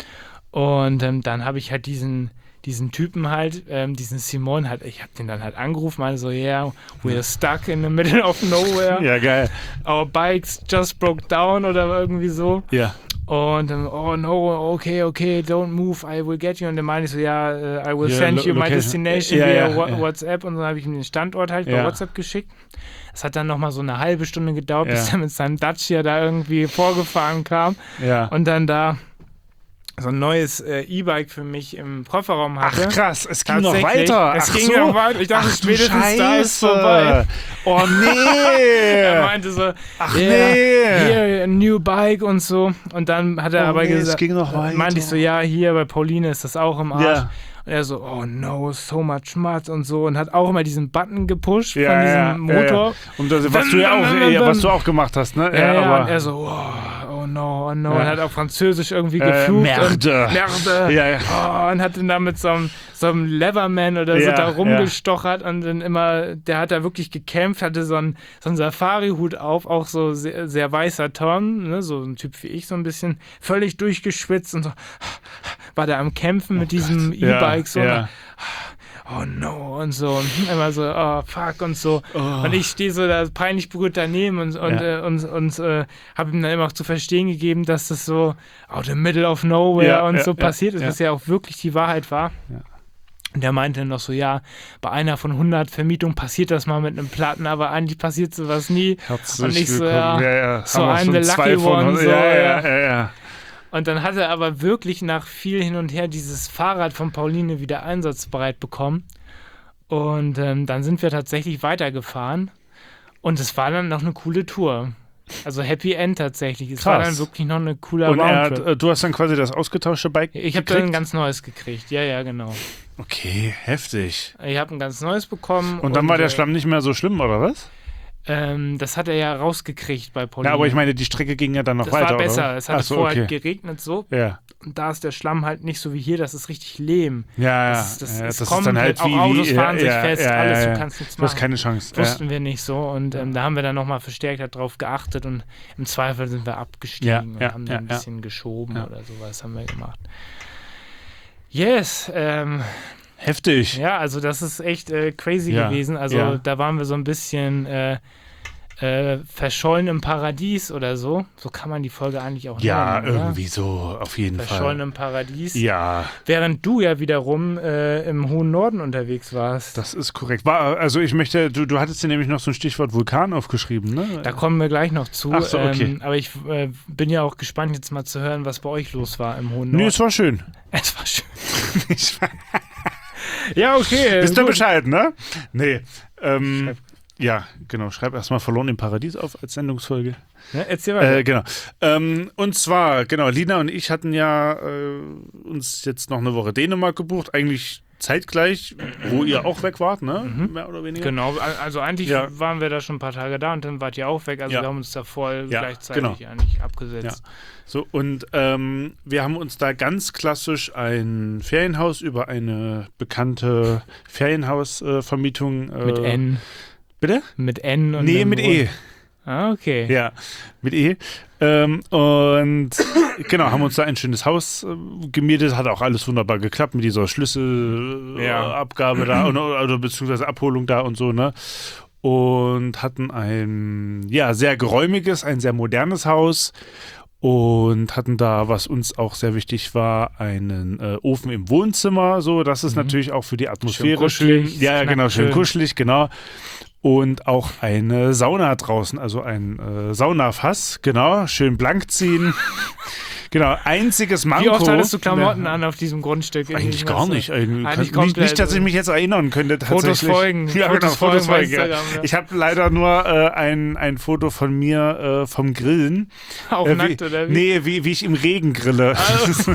Speaker 2: Und ähm, dann habe ich halt diesen, diesen Typen halt, ähm, diesen Simon halt, ich habe den dann halt angerufen, meine so, yeah, we're stuck in the middle of nowhere.
Speaker 3: Ja, geil.
Speaker 2: Our bikes just broke down oder irgendwie so.
Speaker 3: Ja.
Speaker 2: Und ähm, oh no, okay, okay, don't move, I will get you. Und dann meinte ich so, ja, äh, I will
Speaker 3: Ja,
Speaker 2: send
Speaker 3: lo-
Speaker 2: you my
Speaker 3: location.
Speaker 2: destination
Speaker 3: Ja,
Speaker 2: via
Speaker 3: ja,
Speaker 2: Wha-
Speaker 3: ja.
Speaker 2: WhatsApp. Und dann habe ich ihm den Standort halt bei
Speaker 3: Ja.
Speaker 2: WhatsApp geschickt. Das hat dann nochmal so eine halbe Stunde gedauert,
Speaker 3: Ja.
Speaker 2: bis er mit seinem Dacia da irgendwie vorgefahren kam.
Speaker 3: Ja.
Speaker 2: Und dann da so ein neues äh, E-Bike für mich im Kofferraum hatte.
Speaker 3: Ach krass, es ging noch
Speaker 2: Tatsächlich,
Speaker 3: weiter.
Speaker 2: Es
Speaker 3: Ach
Speaker 2: ging
Speaker 3: so.
Speaker 2: noch weiter. Ich dachte,
Speaker 3: Ach, du
Speaker 2: spätestens da ist
Speaker 3: Scheiße.
Speaker 2: vorbei.
Speaker 3: Oh
Speaker 2: Er
Speaker 3: nee.
Speaker 2: meinte so,
Speaker 3: Ach,
Speaker 2: yeah,
Speaker 3: nee.
Speaker 2: hier, ein new bike und so. Und dann hat er
Speaker 3: Oh,
Speaker 2: aber
Speaker 3: nee, es
Speaker 2: gesagt,
Speaker 3: ging noch weiter.
Speaker 2: meinte ich so, ja, hier bei Pauline ist das auch im Arsch.
Speaker 3: Ja.
Speaker 2: Und er so, oh no, so much mud und so. Und hat auch immer diesen Button gepusht
Speaker 3: Ja,
Speaker 2: von diesem
Speaker 3: ja,
Speaker 2: Motor.
Speaker 3: Ja, ja. Und das, was, du ja auch, ja, was du auch gemacht hast, ne?
Speaker 2: Ja, ja,
Speaker 3: aber,
Speaker 2: und er so, oh, oh no, oh no.
Speaker 3: Ja.
Speaker 2: Und hat auf Französisch irgendwie
Speaker 3: Äh,
Speaker 2: geflucht.
Speaker 3: Merde.
Speaker 2: Und, Merde.
Speaker 3: Ja, ja.
Speaker 2: Oh, und hat dann da mit so einem, so einem Leverman oder so
Speaker 3: Ja,
Speaker 2: da rumgestochert und dann immer, der hat da wirklich gekämpft, hatte so einen, so einen Safari-Hut auf, auch so sehr, sehr weißer Ton, ne? So ein Typ wie ich, so ein bisschen völlig durchgeschwitzt und so war da am Kämpfen mit diesem
Speaker 3: Ja,
Speaker 2: E-Bike so.
Speaker 3: ja.
Speaker 2: Oh no und so und immer so, oh fuck und so.
Speaker 3: Oh.
Speaker 2: Und ich stehe so da peinlich berührt daneben und, und,
Speaker 3: Ja.
Speaker 2: äh, und, und äh, habe ihm dann immer auch zu verstehen gegeben, dass das so out the middle of nowhere
Speaker 3: Ja,
Speaker 2: und
Speaker 3: ja,
Speaker 2: so
Speaker 3: ja,
Speaker 2: passiert ist,
Speaker 3: ja.
Speaker 2: was ja auch wirklich die Wahrheit war.
Speaker 3: Ja.
Speaker 2: Und der meinte dann noch so, ja, bei einer von hundert Vermietungen passiert das mal mit einem Platten, aber eigentlich passiert sowas nie.
Speaker 3: Herzlich
Speaker 2: und ich so,
Speaker 3: willkommen.
Speaker 2: ja,
Speaker 3: ja, ja.
Speaker 2: so
Speaker 3: Haben wir
Speaker 2: ein
Speaker 3: schon
Speaker 2: the
Speaker 3: zwei
Speaker 2: lucky
Speaker 3: von
Speaker 2: one,
Speaker 3: uns.
Speaker 2: so,
Speaker 3: ja, ja,
Speaker 2: ja.
Speaker 3: ja, ja.
Speaker 2: Und dann hat er aber wirklich nach viel hin und her dieses Fahrrad von Pauline wieder einsatzbereit bekommen. Und ähm, dann sind wir tatsächlich weitergefahren. Und es war dann noch eine coole Tour. Also Happy End tatsächlich. Es war
Speaker 3: Krass.
Speaker 2: dann wirklich noch eine coole
Speaker 3: Und er,
Speaker 2: Roundtrip.
Speaker 3: hat- äh, du hast dann quasi das ausgetauschte Bike
Speaker 2: Ich habe dann
Speaker 3: gekriegt?
Speaker 2: ein ganz neues gekriegt. Ja, ja, genau.
Speaker 3: Okay, heftig.
Speaker 2: Ich habe ein ganz neues bekommen.
Speaker 3: Und dann war der
Speaker 2: äh,
Speaker 3: Schlamm nicht mehr so schlimm, oder was?
Speaker 2: Ähm, das hat er ja rausgekriegt bei Pauline.
Speaker 3: Ja, aber ich meine, die Strecke ging ja dann noch
Speaker 2: das
Speaker 3: weiter,
Speaker 2: war besser.
Speaker 3: oder?
Speaker 2: Es hatte
Speaker 3: Ach so,
Speaker 2: vorher
Speaker 3: okay.
Speaker 2: geregnet so.
Speaker 3: Ja,
Speaker 2: Und da ist der Schlamm halt nicht so wie hier. Das ist richtig Lehm.
Speaker 3: ja, ja.
Speaker 2: Das, das,
Speaker 3: ja,
Speaker 2: ist
Speaker 3: das ist dann halt
Speaker 2: komplett-
Speaker 3: wie...
Speaker 2: auch Autos
Speaker 3: wie,
Speaker 2: fahren
Speaker 3: ja,
Speaker 2: sich
Speaker 3: ja,
Speaker 2: fest,
Speaker 3: ja,
Speaker 2: alles,
Speaker 3: ja,
Speaker 2: du
Speaker 3: ja.
Speaker 2: kannst nichts
Speaker 3: Du hast
Speaker 2: machen.
Speaker 3: keine Chance. Ja.
Speaker 2: Wussten wir nicht so und ähm, da haben wir dann nochmal verstärkt darauf geachtet und im Zweifel sind wir abgestiegen
Speaker 3: Ja,
Speaker 2: und
Speaker 3: ja,
Speaker 2: haben
Speaker 3: ja,
Speaker 2: dann ein
Speaker 3: ja.
Speaker 2: bisschen geschoben
Speaker 3: Ja.
Speaker 2: oder sowas haben wir gemacht. Yes, ähm,
Speaker 3: Heftig.
Speaker 2: ja, also das ist echt äh, crazy
Speaker 3: Ja,
Speaker 2: gewesen. Also
Speaker 3: ja.
Speaker 2: da waren wir so ein bisschen äh, Äh, Verschollen im Paradies oder so. So kann man die Folge eigentlich auch
Speaker 3: Ja,
Speaker 2: nennen, oder?
Speaker 3: irgendwie so, auf jeden
Speaker 2: Verschollen
Speaker 3: Fall.
Speaker 2: im Paradies.
Speaker 3: Ja,
Speaker 2: Während du ja wiederum äh, im hohen Norden unterwegs warst.
Speaker 3: das ist korrekt. War, also ich möchte, du, du hattest dir nämlich noch so ein Stichwort Vulkan aufgeschrieben, ne?
Speaker 2: Da kommen wir gleich noch zu.
Speaker 3: Ach so, okay.
Speaker 2: ähm, aber ich äh, bin ja auch gespannt, jetzt mal zu hören, was bei euch los war im hohen Norden.
Speaker 3: Nee, es war schön.
Speaker 2: Es war schön.
Speaker 3: Ich,
Speaker 2: Ja, okay.
Speaker 3: wisst ihr
Speaker 2: gut.
Speaker 3: Bescheid, ne? Nee, ähm, ja, genau. Schreib erstmal Verloren im Paradies auf als Sendungsfolge.
Speaker 2: Ja, erzähl mal.
Speaker 3: Äh, genau. Ähm, und zwar, genau, Lina und ich hatten ja äh, uns jetzt noch eine Woche Dänemark gebucht. Eigentlich zeitgleich, wo ihr auch weg wart, ne?
Speaker 2: Mhm.
Speaker 3: Mehr oder weniger.
Speaker 2: Genau, also eigentlich
Speaker 3: Ja.
Speaker 2: waren wir da schon ein paar Tage da und dann wart ihr auch weg. Also
Speaker 3: Ja.
Speaker 2: wir haben uns da voll
Speaker 3: Ja,
Speaker 2: gleichzeitig
Speaker 3: genau.
Speaker 2: eigentlich abgesetzt.
Speaker 3: So, und ähm, wir haben uns da ganz klassisch ein Ferienhaus über eine bekannte Ferienhausvermietung. Äh,
Speaker 2: Mit N.
Speaker 3: Bitte?
Speaker 2: Mit N und
Speaker 3: Nee,
Speaker 2: einem
Speaker 3: mit
Speaker 2: Wort.
Speaker 3: E.
Speaker 2: Ah, okay.
Speaker 3: Ja, mit E. Ähm, und genau, haben uns da ein schönes Haus äh, gemietet, hat auch alles wunderbar geklappt mit dieser Schlüsselabgabe
Speaker 2: Ja.
Speaker 3: äh, Abgabe da und, oder beziehungsweise Abholung da und so, ne? Und hatten ein ja sehr geräumiges, ein sehr modernes Haus und hatten da, was uns auch sehr wichtig war, einen äh, Ofen im Wohnzimmer, so, das ist
Speaker 2: Mhm.
Speaker 3: natürlich auch für die Atmosphäre
Speaker 2: kuschelig,
Speaker 3: schön. Ja, ja,
Speaker 2: knackt
Speaker 3: genau, schön
Speaker 2: schön.
Speaker 3: kuschelig, genau. Und auch eine Sauna draußen, also ein äh, Saunafass, genau, schön blank ziehen. Genau, einziges Manko.
Speaker 2: Wie oft hattest du Klamotten
Speaker 3: Ja,
Speaker 2: an auf diesem Grundstück?
Speaker 3: Eigentlich gar
Speaker 2: Was,
Speaker 3: nicht. Eigentlich,
Speaker 2: Eigentlich
Speaker 3: nicht,
Speaker 2: komplett,
Speaker 3: nicht, dass ich mich jetzt erinnern könnte.
Speaker 2: Fotos
Speaker 3: Tatsächlich.
Speaker 2: folgen.
Speaker 3: Ja,
Speaker 2: Fotos
Speaker 3: genau, Fotos
Speaker 2: folgen bei
Speaker 3: folgen. Ja.
Speaker 2: Instagram, ja.
Speaker 3: Ich habe leider nur äh, ein, ein Foto von mir äh, vom Grillen.
Speaker 2: Auch
Speaker 3: Äh,
Speaker 2: nackt
Speaker 3: wie,
Speaker 2: oder wie?
Speaker 3: Nee, wie, wie ich im Regen grille.
Speaker 2: Also,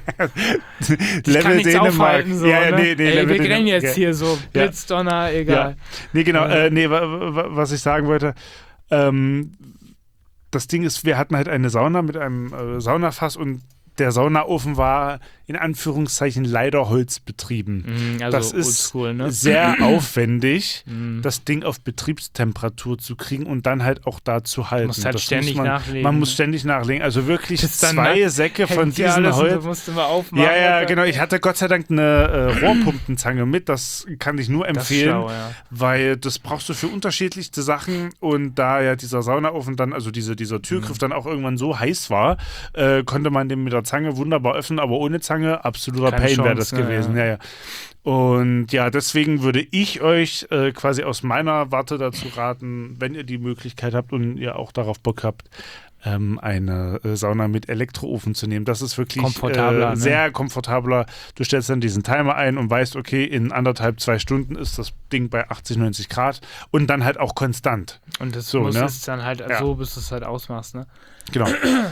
Speaker 2: ich
Speaker 3: Level
Speaker 2: kann nichts
Speaker 3: Dänemark.
Speaker 2: aufhalten. So,
Speaker 3: ja, ja,
Speaker 2: ne?
Speaker 3: nee, nee,
Speaker 2: Ey,
Speaker 3: Level
Speaker 2: wir rennen
Speaker 3: Dänemark.
Speaker 2: jetzt
Speaker 3: Ja.
Speaker 2: hier so Blitz, Donner, egal.
Speaker 3: Nee, genau.
Speaker 2: Ja.
Speaker 3: Äh, nee, wa, wa, was ich sagen wollte, ähm, das Ding ist, wir hatten halt eine Sauna mit einem äh, Saunafass und der Saunaofen war in Anführungszeichen leider holzbetrieben.
Speaker 2: Mhm, also
Speaker 3: das ist
Speaker 2: oldschool, ne?
Speaker 3: sehr aufwendig,
Speaker 2: Mhm.
Speaker 3: das Ding auf Betriebstemperatur zu kriegen und dann halt auch da zu halten.
Speaker 2: musst halt
Speaker 3: das
Speaker 2: ständig
Speaker 3: muss man,
Speaker 2: nachlegen.
Speaker 3: Man muss ständig nachlegen. Also wirklich
Speaker 2: Bis dann
Speaker 3: zwei
Speaker 2: nackt
Speaker 3: Säcke von
Speaker 2: Hängt hier
Speaker 3: diesem
Speaker 2: alles und
Speaker 3: Holz.
Speaker 2: du musst immer aufmachen.
Speaker 3: Ja, ja,
Speaker 2: und-
Speaker 3: genau. Ich hatte Gott sei Dank eine äh, Rohrpumpenzange mit. Das kann ich nur
Speaker 2: Das ist
Speaker 3: empfehlen,
Speaker 2: schlau, ja.
Speaker 3: weil das brauchst du für unterschiedlichste Sachen. Und da ja dieser Saunaofen dann, also diese, dieser Türgriff
Speaker 2: Mhm.
Speaker 3: dann auch irgendwann so heiß war, äh, konnte man den mit der Zange wunderbar öffnen. Aber ohne Zange absoluter
Speaker 2: Keine
Speaker 3: Pain wäre das
Speaker 2: Chance, ne,
Speaker 3: gewesen. Ja, ja. Und ja, deswegen würde ich euch äh, quasi aus meiner Warte dazu raten, wenn ihr die Möglichkeit habt und ihr auch darauf Bock habt, ähm, eine äh, Sauna mit Elektroofen zu nehmen. Das ist wirklich
Speaker 2: Komfortabler,
Speaker 3: äh,
Speaker 2: ne?
Speaker 3: sehr komfortabler. Du stellst dann diesen Timer ein und weißt, okay, in anderthalb, zwei Stunden ist das Ding bei achtzig, neunzig Grad und dann halt auch konstant.
Speaker 2: Und das
Speaker 3: So,
Speaker 2: muss
Speaker 3: ne?
Speaker 2: es dann halt
Speaker 3: Ja.
Speaker 2: so, bis du es halt ausmachst, ne?
Speaker 3: Genau.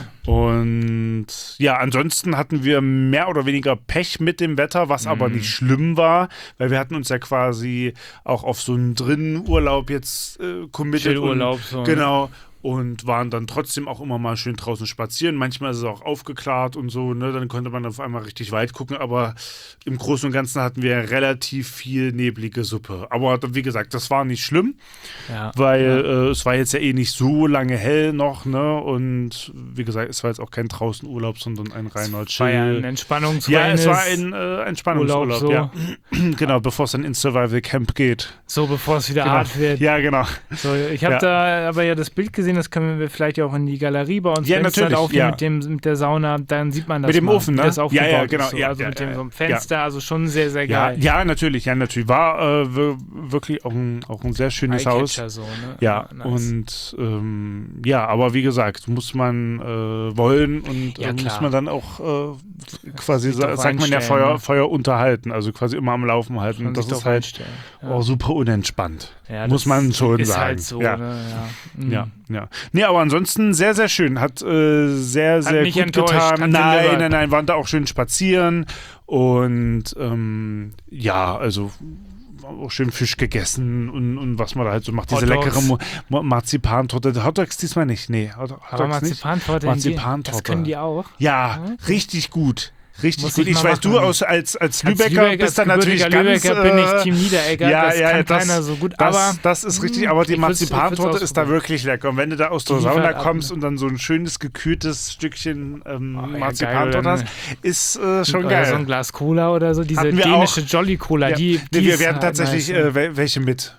Speaker 3: Und ja, ansonsten hatten wir mehr oder weniger Pech mit dem Wetter, was aber
Speaker 2: Mhm.
Speaker 3: nicht schlimm war, weil wir hatten uns ja quasi auch auf so einen Drinnenurlaub jetzt äh, committed.
Speaker 2: Chillurlaub, so,
Speaker 3: Und,
Speaker 2: ne?
Speaker 3: genau. Und waren dann trotzdem auch immer mal schön draußen spazieren. Manchmal ist es auch aufgeklärt und so, ne? Dann konnte man auf einmal richtig weit gucken. Aber im Großen und Ganzen hatten wir relativ viel neblige Suppe. Aber wie gesagt, das war nicht schlimm,
Speaker 2: Ja.
Speaker 3: weil
Speaker 2: ja.
Speaker 3: äh, es war jetzt ja eh nicht so lange hell noch, ne? Und wie gesagt, es war jetzt auch kein Draußenurlaub, sondern ein reiner Chill.
Speaker 2: War ja ein Entspannungs-
Speaker 3: ja, es war ein äh, Entspannungsurlaub,
Speaker 2: Urlaub, so.
Speaker 3: ja. Genau, bevor es dann ins Survival Camp geht.
Speaker 2: So, bevor es wieder
Speaker 3: Genau.
Speaker 2: hart wird.
Speaker 3: Ja, genau.
Speaker 2: So, ich habe
Speaker 3: Ja.
Speaker 2: da aber ja das Bild gesehen, das können wir vielleicht ja auch in die Galerie bei uns
Speaker 3: Ja,
Speaker 2: Fenster
Speaker 3: natürlich,
Speaker 2: aufnehmen
Speaker 3: ja.
Speaker 2: mit, dem, mit der Sauna, dann sieht man das
Speaker 3: Mit dem
Speaker 2: mal,
Speaker 3: Ofen, ne?
Speaker 2: wie das aufgebaut
Speaker 3: Ja, ja, genau,
Speaker 2: ist. So.
Speaker 3: ja,
Speaker 2: also
Speaker 3: ja,
Speaker 2: mit dem
Speaker 3: ja,
Speaker 2: so einem Fenster, also schon sehr, sehr
Speaker 3: Ja,
Speaker 2: geil.
Speaker 3: ja, natürlich, ja, natürlich. War äh, wir- wirklich auch ein, auch ein sehr schönes Haus.
Speaker 2: Eyecatcher so, ne?
Speaker 3: Ja,
Speaker 2: nice.
Speaker 3: und ähm, ja, aber wie gesagt, muss man äh, wollen und
Speaker 2: Ja,
Speaker 3: äh, muss
Speaker 2: klar.
Speaker 3: man dann auch äh, quasi,
Speaker 2: sich
Speaker 3: sa
Speaker 2: drauf
Speaker 3: sagt man ja,
Speaker 2: einstellen,
Speaker 3: Feuer,
Speaker 2: ne?
Speaker 3: Feuer unterhalten, also quasi immer am Laufen halten.
Speaker 2: Kann
Speaker 3: Und das
Speaker 2: sich
Speaker 3: ist
Speaker 2: drauf
Speaker 3: halt
Speaker 2: einstellen. Ja.
Speaker 3: auch super unentspannt.
Speaker 2: Ja,
Speaker 3: muss
Speaker 2: das
Speaker 3: man schon
Speaker 2: ist
Speaker 3: sagen.
Speaker 2: halt so,
Speaker 3: ja.
Speaker 2: ne? Ja. Mhm.
Speaker 3: Ja, ja. Nee, aber ansonsten sehr, sehr schön. Hat äh, sehr, sehr
Speaker 2: nicht
Speaker 3: gut
Speaker 2: enttäuscht,
Speaker 3: getan.
Speaker 2: hat
Speaker 3: Nein,
Speaker 2: delivered.
Speaker 3: nein, nein, waren da auch schön spazieren. Und ähm, ja, also auch schön Fisch gegessen und, und was man da halt so macht. Diese
Speaker 2: Hotdogs.
Speaker 3: leckere Mo Mo Marzipantorte. Hotdogs diesmal nicht, nee. Hot
Speaker 2: Aber
Speaker 3: Hotdogs nicht.
Speaker 2: Marzipantorte,
Speaker 3: Marzipantorte.
Speaker 2: das können die auch.
Speaker 3: Ja,
Speaker 2: Okay.
Speaker 3: richtig gut. Richtig
Speaker 2: Muss
Speaker 3: gut.
Speaker 2: ich
Speaker 3: Ich
Speaker 2: mal
Speaker 3: weiß, du
Speaker 2: machen.
Speaker 3: aus, als, als
Speaker 2: Als
Speaker 3: Lübecker
Speaker 2: Lübecker,
Speaker 3: bist dann
Speaker 2: als
Speaker 3: natürlich ganz...
Speaker 2: gebürtiger Lübecker bin ich
Speaker 3: äh,
Speaker 2: Team Niederegger,
Speaker 3: ja,
Speaker 2: das
Speaker 3: ja,
Speaker 2: kann
Speaker 3: das,
Speaker 2: keiner so gut,
Speaker 3: das,
Speaker 2: aber
Speaker 3: das ist richtig,
Speaker 2: mh,
Speaker 3: aber die
Speaker 2: ich würd's- ich
Speaker 3: Marzipantorte
Speaker 2: würd's
Speaker 3: ist da
Speaker 2: ausprobieren.
Speaker 3: wirklich lecker. Und wenn du da aus der
Speaker 2: Die
Speaker 3: Sauna
Speaker 2: liefert ab,
Speaker 3: kommst
Speaker 2: ne?
Speaker 3: und dann so ein schönes gekühltes Stückchen ähm,
Speaker 2: Oh, ja,
Speaker 3: Marzipantorte
Speaker 2: geil,
Speaker 3: hast,
Speaker 2: oder?
Speaker 3: ist äh, schon
Speaker 2: oder
Speaker 3: geil.
Speaker 2: so ein Glas Cola oder so, diese
Speaker 3: Hatten wir
Speaker 2: dänische
Speaker 3: auch.
Speaker 2: Jolly Cola,
Speaker 3: Ja.
Speaker 2: die,
Speaker 3: Nee,
Speaker 2: die
Speaker 3: wir
Speaker 2: ist
Speaker 3: werden
Speaker 2: halt
Speaker 3: tatsächlich
Speaker 2: nice, ne?
Speaker 3: äh, wel- welche mit.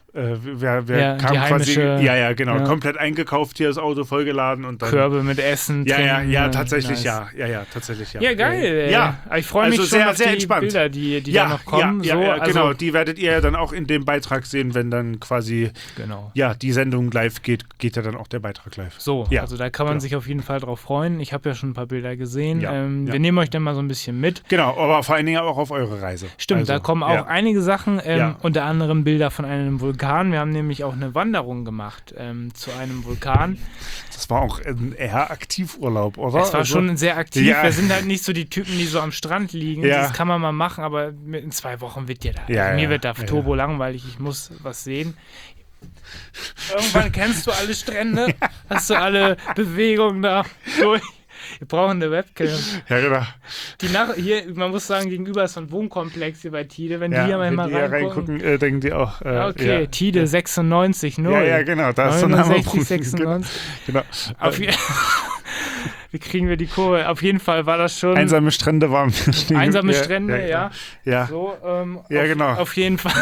Speaker 3: Äh, wer wer
Speaker 2: Ja,
Speaker 3: kam
Speaker 2: die
Speaker 3: quasi,
Speaker 2: heimische-
Speaker 3: ja, ja, genau,
Speaker 2: ja.
Speaker 3: komplett eingekauft, hier das Auto vollgeladen und dann.
Speaker 2: Körbe mit Essen.
Speaker 3: Ja, ja,
Speaker 2: trinken,
Speaker 3: ja,
Speaker 2: äh,
Speaker 3: tatsächlich,
Speaker 2: nice.
Speaker 3: ja, ja, ja, tatsächlich, ja.
Speaker 2: Ja, geil. Ey.
Speaker 3: Ja,
Speaker 2: Ich freue mich
Speaker 3: also
Speaker 2: schon
Speaker 3: sehr,
Speaker 2: auf
Speaker 3: sehr
Speaker 2: die
Speaker 3: entspannt.
Speaker 2: Bilder, die, die
Speaker 3: ja,
Speaker 2: da noch kommen.
Speaker 3: ja,
Speaker 2: so,
Speaker 3: ja, ja,
Speaker 2: also,
Speaker 3: genau, die werdet ihr dann auch in dem Beitrag sehen, wenn dann quasi,
Speaker 2: genau.
Speaker 3: ja, die Sendung live geht, geht ja dann auch der Beitrag live.
Speaker 2: So,
Speaker 3: Ja,
Speaker 2: also da kann man
Speaker 3: genau.
Speaker 2: sich auf jeden Fall drauf freuen. Ich habe ja schon ein paar Bilder gesehen.
Speaker 3: Ja,
Speaker 2: ähm,
Speaker 3: ja.
Speaker 2: Wir nehmen euch dann mal so ein bisschen mit.
Speaker 3: Genau, aber vor allen Dingen auch auf eure Reise.
Speaker 2: Stimmt,
Speaker 3: Also,
Speaker 2: da kommen auch
Speaker 3: ja.
Speaker 2: einige Sachen, ähm,
Speaker 3: Ja.
Speaker 2: unter anderem Bilder von einem Vulkan. Wir haben nämlich auch eine Wanderung gemacht ähm, zu einem Vulkan.
Speaker 3: Das war auch ein eher Aktivurlaub, oder?
Speaker 2: Es war
Speaker 3: Also-
Speaker 2: schon sehr aktiv.
Speaker 3: Ja.
Speaker 2: Wir sind halt nicht so die Typen, die so am Strand liegen.
Speaker 3: Ja.
Speaker 2: Das kann man mal machen, aber in zwei Wochen wird dir da.
Speaker 3: Ja,
Speaker 2: also mir
Speaker 3: ja,
Speaker 2: wird da
Speaker 3: ja,
Speaker 2: turbo langweilig. Ich muss was sehen. Irgendwann kennst du alle Strände, hast du alle Bewegungen da durch. Wir brauchen eine Webcam.
Speaker 3: Ja, genau.
Speaker 2: Die nach, hier, man muss sagen, gegenüber ist so ein Wohnkomplex hier bei Tide. Wenn
Speaker 3: Ja,
Speaker 2: die hier mal,
Speaker 3: wenn
Speaker 2: mal
Speaker 3: die hier
Speaker 2: reingucken.
Speaker 3: reingucken, äh, denken die auch. Äh,
Speaker 2: Ja, okay,
Speaker 3: ja.
Speaker 2: Tide sechsundneunzig null.
Speaker 3: Ja, ja, genau, da ist so ein
Speaker 2: neunundsechzig,
Speaker 3: Hammerpunkt.
Speaker 2: sechsundneunzig.
Speaker 3: Genau.
Speaker 2: Auf je- Wie kriegen wir die Kurve? Auf jeden Fall war das schon.
Speaker 3: Einsame Strände waren wir stehen.
Speaker 2: Einsame
Speaker 3: Ja,
Speaker 2: Strände, ja.
Speaker 3: Ja.
Speaker 2: So, ähm,
Speaker 3: Ja,
Speaker 2: auf,
Speaker 3: genau.
Speaker 2: Auf jeden Fall.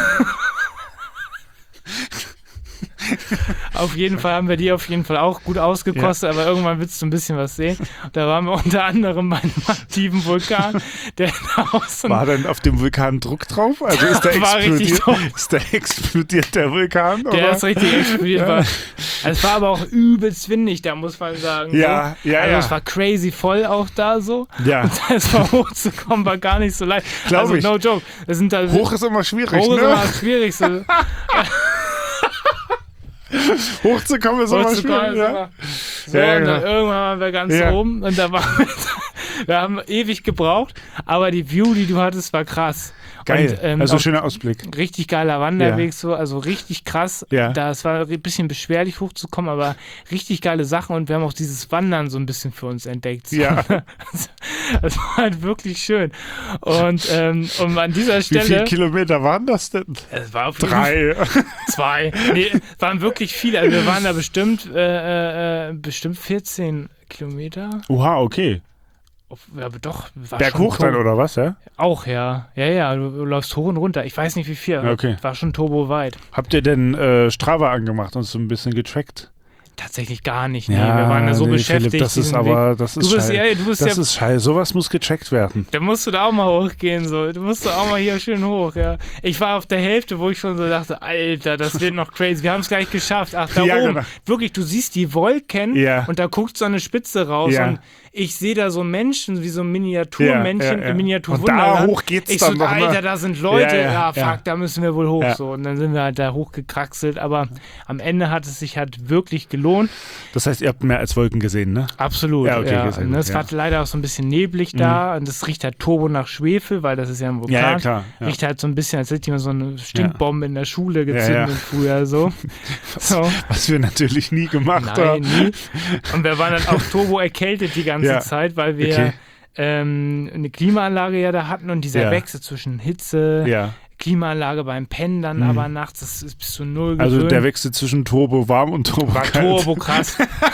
Speaker 2: Auf jeden Fall haben wir die auf jeden Fall auch gut ausgekostet, aber irgendwann willst du ein bisschen was sehen. Da waren wir unter anderem bei einem aktiven Vulkan, der aus
Speaker 3: War denn auf dem Vulkan Druck drauf? Also ist der
Speaker 2: War richtig
Speaker 3: explodiert? Ist der explodiert, der Vulkan?
Speaker 2: der
Speaker 3: oder?
Speaker 2: ist richtig explodiert. War. Also es war aber auch übelst windig, da muss man sagen.
Speaker 3: Ja,
Speaker 2: so.
Speaker 3: ja,
Speaker 2: Also
Speaker 3: ja.
Speaker 2: es war crazy voll auch da so.
Speaker 3: Ja.
Speaker 2: Und da ist mal hochzukommen, war gar nicht so leicht.
Speaker 3: Glaub
Speaker 2: also
Speaker 3: ich.
Speaker 2: no joke. Das sind da
Speaker 3: Hoch ist immer schwierig,
Speaker 2: Hoch ist
Speaker 3: ne?
Speaker 2: immer schwierig. So.
Speaker 3: Hochzukommen ist immer
Speaker 2: Heutzutage
Speaker 3: schwierig,
Speaker 2: ist
Speaker 3: ja?
Speaker 2: immer- So,
Speaker 3: Ja,
Speaker 2: und dann
Speaker 3: genau.
Speaker 2: irgendwann waren wir ganz
Speaker 3: Ja.
Speaker 2: oben und da waren wir, wir haben ewig gebraucht, aber die View, die du hattest, war krass.
Speaker 3: Geil,
Speaker 2: Und, ähm,
Speaker 3: also
Speaker 2: auch
Speaker 3: schöner Ausblick.
Speaker 2: richtig geiler Wanderweg, so, also richtig krass.
Speaker 3: Ja.
Speaker 2: Da, es war ein bisschen beschwerlich hochzukommen, aber richtig geile Sachen und wir haben auch dieses Wandern so ein bisschen für uns entdeckt. So.
Speaker 3: Ja.
Speaker 2: Das war halt wirklich schön. Und, ähm, und an dieser
Speaker 3: Wie
Speaker 2: Stelle.
Speaker 3: viele Kilometer waren das denn?
Speaker 2: Es war auf jeden
Speaker 3: Drei.
Speaker 2: Zwei. Nee, es waren wirklich viele. Also wir waren da bestimmt, äh, äh, bestimmt vierzehn Kilometer.
Speaker 3: Oha, okay.
Speaker 2: Auf- Ja, aber doch. War
Speaker 3: Berghoch
Speaker 2: schon
Speaker 3: dann,
Speaker 2: turbo-
Speaker 3: oder was, ja?
Speaker 2: Auch, ja. Ja, ja, du, du läufst hoch und runter. Ich weiß nicht, wie viel. aber
Speaker 3: Okay.
Speaker 2: War schon turbo weit.
Speaker 3: Habt ihr denn äh, Strava angemacht und so ein bisschen getrackt?
Speaker 2: Tatsächlich gar nicht. Nee, wir waren da so
Speaker 3: nee,
Speaker 2: beschäftigt.
Speaker 3: Philipp, das ist
Speaker 2: diesen
Speaker 3: aber,
Speaker 2: Weg.
Speaker 3: das
Speaker 2: Du
Speaker 3: ist
Speaker 2: bist,
Speaker 3: scheiße.
Speaker 2: ja, du bist
Speaker 3: Das
Speaker 2: ja.
Speaker 3: ist scheiße. Sowas muss gecheckt werden.
Speaker 2: Da musst du da auch mal hochgehen, so. Du musst da auch mal hier schön hoch, ja. Ich war auf der Hälfte, wo ich schon so dachte, Alter, das wird noch crazy. Wir haben es gleich geschafft. Ach, da
Speaker 3: Ja,
Speaker 2: oben.
Speaker 3: genau.
Speaker 2: Wirklich, du siehst die Wolken
Speaker 3: Ja.
Speaker 2: und da guckt so eine Spitze raus
Speaker 3: Ja.
Speaker 2: und ich sehe da so Menschen, wie so Miniaturmännchen
Speaker 3: Ja, ja, ja.
Speaker 2: im Miniatur
Speaker 3: Und da hoch geht's
Speaker 2: Ich
Speaker 3: dann
Speaker 2: so,
Speaker 3: noch mal.
Speaker 2: Alter, da sind Leute.
Speaker 3: Ja,
Speaker 2: Ja,
Speaker 3: ja,
Speaker 2: fuck,
Speaker 3: ja.
Speaker 2: da müssen wir wohl hoch.
Speaker 3: Ja.
Speaker 2: So. Und dann sind wir halt da hochgekraxelt. Aber am Ende hat es sich halt wirklich gelohnt.
Speaker 3: Das heißt, ihr habt mehr als Wolken gesehen, ne?
Speaker 2: Absolut.
Speaker 3: Ja, okay,
Speaker 2: ja.
Speaker 3: sehr
Speaker 2: Und
Speaker 3: gut,
Speaker 2: es
Speaker 3: ja.
Speaker 2: war leider auch so ein bisschen neblig da und es riecht halt turbo nach Schwefel, weil das ist ja ein Vulkan.
Speaker 3: Ja, ja, klar. Ja.
Speaker 2: Riecht halt so ein bisschen, als hätte jemand so eine Stinkbombe in der Schule gezündet
Speaker 3: ja.
Speaker 2: früher so. so.
Speaker 3: Was wir natürlich nie gemacht
Speaker 2: Nein,
Speaker 3: haben.
Speaker 2: nie. Und wir waren dann auch turbo erkältet die ganze
Speaker 3: Ja.
Speaker 2: Zeit, weil wir
Speaker 3: Okay.
Speaker 2: ähm, eine Klimaanlage ja da hatten und dieser
Speaker 3: Ja.
Speaker 2: Wechsel zwischen Hitze,
Speaker 3: Ja.
Speaker 2: Klimaanlage beim Pennen dann aber nachts, das ist bis zu null gewöhnt.
Speaker 3: Also der Wechsel zwischen Turbo warm und Turbo
Speaker 2: war
Speaker 3: kalt.
Speaker 2: turbo krass.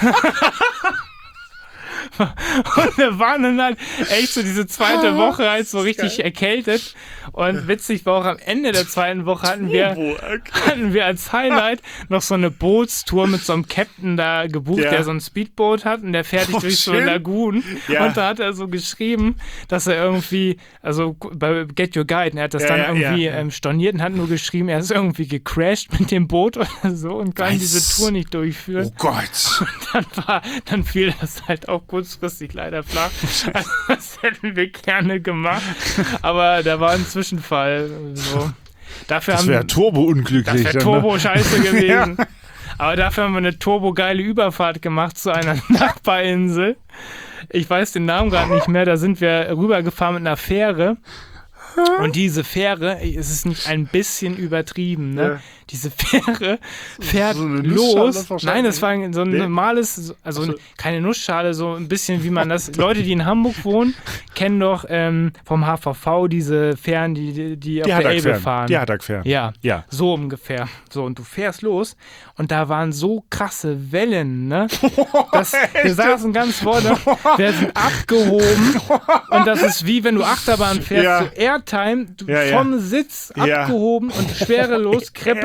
Speaker 2: Und wir waren dann halt echt so diese zweite Woche halt so richtig erkältet. Und witzig war auch am Ende der zweiten Woche hatten wir,
Speaker 3: Turbo, okay.
Speaker 2: hatten wir als Highlight noch so eine Bootstour mit so einem Captain da gebucht,
Speaker 3: Ja.
Speaker 2: der so ein Speedboot hat und der fährt dich
Speaker 3: Oh,
Speaker 2: durch so
Speaker 3: schön.
Speaker 2: Lagunen.
Speaker 3: Ja.
Speaker 2: Und da hat er so geschrieben, dass er irgendwie, also bei Get Your Guide, er hat das
Speaker 3: Ja,
Speaker 2: dann
Speaker 3: ja,
Speaker 2: irgendwie
Speaker 3: ja, ja.
Speaker 2: Ähm, storniert und hat nur geschrieben, er ist irgendwie gecrashed mit dem Boot oder so und kann
Speaker 3: Was?
Speaker 2: diese Tour nicht durchführen.
Speaker 3: Oh Gott.
Speaker 2: Dann, war, dann fiel das halt auch kurzfristig leider flach. Also, das hätten wir gerne gemacht. Aber da war ein Zwischenfall. So. Dafür
Speaker 3: Das
Speaker 2: haben
Speaker 3: wäre Turbo-unglücklich.
Speaker 2: das wäre
Speaker 3: dann,
Speaker 2: Turbo-Scheiße gewesen.
Speaker 3: Ja.
Speaker 2: Aber dafür haben wir eine turbo-geile Überfahrt gemacht zu einer Nachbarinsel. Ich weiß den Namen gerade nicht mehr. Da sind wir rübergefahren mit einer Fähre. Und diese Fähre, ey, es ist nicht ein bisschen übertrieben, ne?
Speaker 3: Ja.
Speaker 2: Diese Fähre fährt
Speaker 3: So eine Nussschale
Speaker 2: los.
Speaker 3: wahrscheinlich.
Speaker 2: Nein, das war ein- so ein
Speaker 3: Nee.
Speaker 2: normales, also
Speaker 3: Ach so.
Speaker 2: keine Nussschale, so ein bisschen wie man das. Leute, die in Hamburg wohnen, kennen doch ähm, vom H V V diese Fähren, die, die, die auf
Speaker 3: Die
Speaker 2: der Elbe
Speaker 3: Haddock-Fähren.
Speaker 2: fahren.
Speaker 3: Die Haddock-Fähren.
Speaker 2: Ja,
Speaker 3: Ja.
Speaker 2: so ungefähr. So, und du fährst los und da waren so krasse Wellen, ne? Das, wir saßen ganz vorne, wir sind abgehoben und das ist wie wenn du Achterbahn fährst,
Speaker 3: Ja.
Speaker 2: so Airtime, du
Speaker 3: Ja, ja.
Speaker 2: vom Sitz
Speaker 3: Ja.
Speaker 2: abgehoben und schwerelos, kreppeln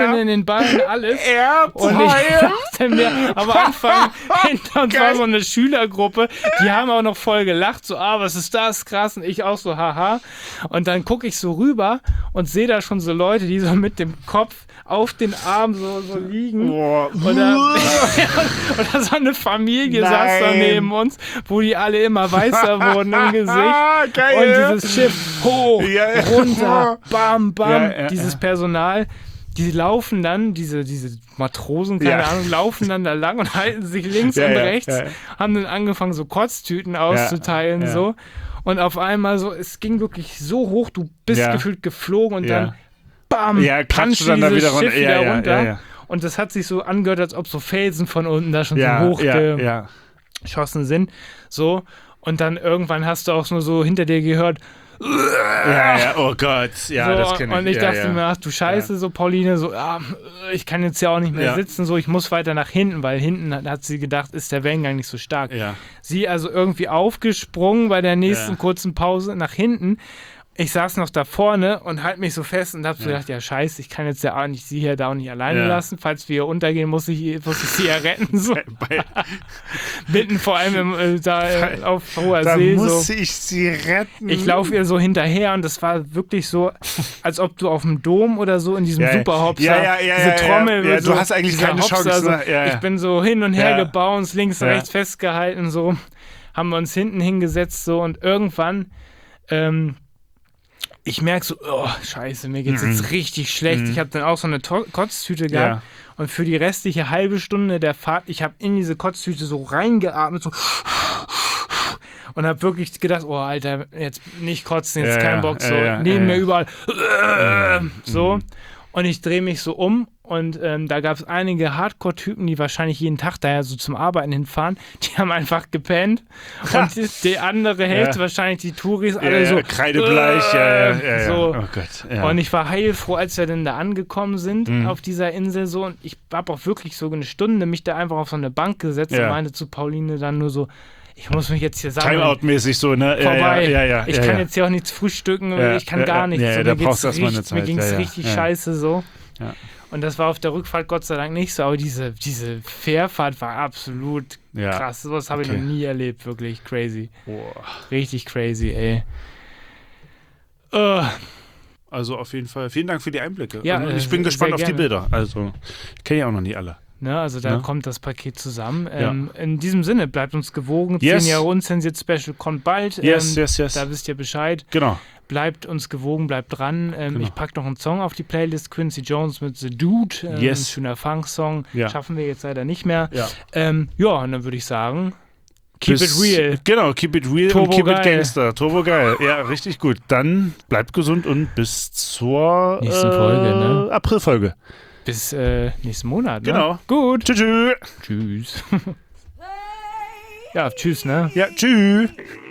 Speaker 2: Zähne in den Beinen, alles.
Speaker 3: Erdbeeren.
Speaker 2: Und ich dachte mir, am Anfang hinter uns war so eine Schülergruppe, die haben auch noch voll gelacht, so, ah, was ist das, krass, und ich auch so, haha. Und dann gucke ich so rüber und sehe da schon so Leute, die so mit dem Kopf auf den Arm so, so liegen.
Speaker 3: Boah.
Speaker 2: Oder, oder so eine Familie
Speaker 3: Nein.
Speaker 2: saß da neben uns, wo die alle immer weißer wurden im Gesicht.
Speaker 3: Geil.
Speaker 2: Und dieses Schiff hoch,
Speaker 3: Ja, ja.
Speaker 2: runter, bam, bam.
Speaker 3: Ja, ja,
Speaker 2: dieses
Speaker 3: ja.
Speaker 2: Personal, die laufen dann, diese, diese Matrosen, keine
Speaker 3: Ja.
Speaker 2: Ahnung, laufen dann da lang und halten sich links
Speaker 3: Ja,
Speaker 2: und
Speaker 3: ja,
Speaker 2: rechts,
Speaker 3: ja.
Speaker 2: haben dann angefangen, so Kotztüten auszuteilen,
Speaker 3: ja.
Speaker 2: so. Und auf einmal so, es ging wirklich so hoch, du bist
Speaker 3: Ja.
Speaker 2: gefühlt geflogen und
Speaker 3: Ja.
Speaker 2: dann bam,
Speaker 3: Ja, klatscht
Speaker 2: planscht
Speaker 3: dann da
Speaker 2: dieses
Speaker 3: wieder runter.
Speaker 2: Schiff
Speaker 3: Ja,
Speaker 2: wieder
Speaker 3: ja,
Speaker 2: runter.
Speaker 3: ja, ja.
Speaker 2: Und das hat sich so angehört, als ob so Felsen von unten da schon
Speaker 3: Ja,
Speaker 2: so
Speaker 3: ja,
Speaker 2: hochgeschossen
Speaker 3: ja.
Speaker 2: sind. So. Und dann irgendwann hast du auch nur so hinter dir gehört,
Speaker 3: Ja, ja, oh Gott. Ja,
Speaker 2: so,
Speaker 3: das kenne ich.
Speaker 2: und ich
Speaker 3: ja,
Speaker 2: dachte
Speaker 3: ja.
Speaker 2: mir, ach du Scheiße, so Pauline, so, ah, ich kann jetzt ja auch nicht mehr
Speaker 3: Ja.
Speaker 2: sitzen, so, ich muss weiter nach hinten, weil hinten hat, hat sie gedacht, ist der Wellengang nicht so stark.
Speaker 3: Ja.
Speaker 2: Sie also irgendwie aufgesprungen bei der nächsten
Speaker 3: Ja.
Speaker 2: kurzen Pause nach hinten. Ich saß noch da vorne und halt mich so fest und hab so
Speaker 3: Ja.
Speaker 2: gedacht, ja scheiße, ich kann jetzt ja auch nicht sie hier da auch nicht alleine
Speaker 3: Ja.
Speaker 2: lassen. Falls wir hier untergehen, muss ich, muss ich sie ja retten. So.
Speaker 3: Bei,
Speaker 2: Mitten vor allem im, äh, da äh, auf hoher
Speaker 3: da
Speaker 2: See.
Speaker 3: muss
Speaker 2: So.
Speaker 3: ich sie retten.
Speaker 2: Ich laufe ihr so hinterher und das war wirklich so, als ob du auf dem Dom oder so in diesem
Speaker 3: Ja, ja.
Speaker 2: Superhopser,
Speaker 3: Ja, ja, ja,
Speaker 2: diese
Speaker 3: ja,
Speaker 2: Trommel.
Speaker 3: ja. Ja,
Speaker 2: so,
Speaker 3: du hast eigentlich
Speaker 2: dieser
Speaker 3: keine
Speaker 2: Hopser,
Speaker 3: Chance,
Speaker 2: so,
Speaker 3: ne? Ja, ja.
Speaker 2: Ich bin so hin und her
Speaker 3: Ja.
Speaker 2: gebounced, links,
Speaker 3: Ja.
Speaker 2: rechts festgehalten, so. Haben wir uns hinten hingesetzt, so, und irgendwann, ähm, ich merke so, oh, scheiße, mir geht's
Speaker 3: Mhm.
Speaker 2: jetzt richtig schlecht.
Speaker 3: Mhm.
Speaker 2: Ich habe dann auch so eine To- Kotztüte gehabt.
Speaker 3: Ja.
Speaker 2: Und für die restliche halbe Stunde der Fahrt, ich habe in diese Kotztüte so reingeatmet, so und habe wirklich gedacht, oh Alter, jetzt nicht kotzen, jetzt
Speaker 3: Ja,
Speaker 2: kein
Speaker 3: ja,
Speaker 2: Bock, so
Speaker 3: ja, ja,
Speaker 2: neben
Speaker 3: ja,
Speaker 2: mir
Speaker 3: ja.
Speaker 2: überall so. Und ich drehe mich so um und ähm, da gab es einige Hardcore-Typen, die wahrscheinlich jeden Tag daher so zum Arbeiten hinfahren, die haben einfach gepennt. Und die, die andere Hälfte,
Speaker 3: Ja.
Speaker 2: wahrscheinlich die Touris,
Speaker 3: Ja,
Speaker 2: alle
Speaker 3: ja,
Speaker 2: so
Speaker 3: kreidebleich, ja, ja, ja, ja.
Speaker 2: so.
Speaker 3: Oh Gott, ja.
Speaker 2: Und ich war heilfroh, als wir dann da angekommen sind
Speaker 3: Mhm.
Speaker 2: auf dieser Insel so. Und ich habe auch wirklich so eine Stunde mich da einfach auf so eine Bank gesetzt
Speaker 3: Ja.
Speaker 2: und meinte zu Pauline dann nur so, ich muss mich jetzt hier sammeln.
Speaker 3: Timeout-mäßig so, ne? Ja,
Speaker 2: Vorbei.
Speaker 3: Ja, ja, ja,
Speaker 2: ich
Speaker 3: ja,
Speaker 2: kann
Speaker 3: ja.
Speaker 2: jetzt hier auch nichts frühstücken,
Speaker 3: Ja,
Speaker 2: ich kann
Speaker 3: ja,
Speaker 2: gar
Speaker 3: ja,
Speaker 2: nichts.
Speaker 3: ja,
Speaker 2: So,
Speaker 3: da
Speaker 2: mir geht's
Speaker 3: brauchst du erst mal eine
Speaker 2: richtig- Mir
Speaker 3: Zeit.
Speaker 2: ging es
Speaker 3: Ja, ja,
Speaker 2: richtig
Speaker 3: ja.
Speaker 2: scheiße so.
Speaker 3: Ja.
Speaker 2: Und das war auf der Rückfahrt Gott sei Dank nicht so, aber diese, diese Fährfahrt war absolut
Speaker 3: Ja.
Speaker 2: krass. Sowas habe ich
Speaker 3: Okay.
Speaker 2: noch nie erlebt, wirklich crazy.
Speaker 3: Boah.
Speaker 2: Richtig crazy, ey. Uh,
Speaker 3: Also auf jeden Fall, vielen Dank für die Einblicke.
Speaker 2: Ja,
Speaker 3: Und
Speaker 2: äh,
Speaker 3: ich bin
Speaker 2: sehr
Speaker 3: gespannt auf die
Speaker 2: gerne.
Speaker 3: Bilder. Also, ich kenne ja auch noch nie alle.
Speaker 2: ne, also da
Speaker 3: Ja.
Speaker 2: kommt das Paket zusammen. Ähm, In diesem Sinne, bleibt uns gewogen.
Speaker 3: Yes.
Speaker 2: Zehn Jahre Unzensiert Special kommt bald.
Speaker 3: Yes,
Speaker 2: ähm,
Speaker 3: yes, yes.
Speaker 2: Da wisst ihr Bescheid.
Speaker 3: Genau.
Speaker 2: Bleibt uns gewogen, bleibt dran. Ähm,
Speaker 3: Genau.
Speaker 2: Ich packe noch einen Song auf die Playlist. Quincy Jones mit The Dude. Ähm,
Speaker 3: Yes.
Speaker 2: Ein schöner Funk-Song.
Speaker 3: Ja.
Speaker 2: Schaffen wir jetzt leider nicht mehr.
Speaker 3: Ja.
Speaker 2: Ähm, ja, und dann würde ich sagen, keep
Speaker 3: Bis-
Speaker 2: it real.
Speaker 3: Genau, keep it real
Speaker 2: Turbo
Speaker 3: und keep
Speaker 2: geil.
Speaker 3: it gangster. Turbo geil. Ja, richtig gut. Dann bleibt gesund und bis zur
Speaker 2: Nächsten
Speaker 3: äh,
Speaker 2: Folge, ne?
Speaker 3: Aprilfolge.
Speaker 2: Bis äh, nächsten Monat. Ne?
Speaker 3: Genau.
Speaker 2: Gut.
Speaker 3: Tschüss.
Speaker 2: Tschüss. Ja, tschüss, ne?
Speaker 3: Ja, tschüss.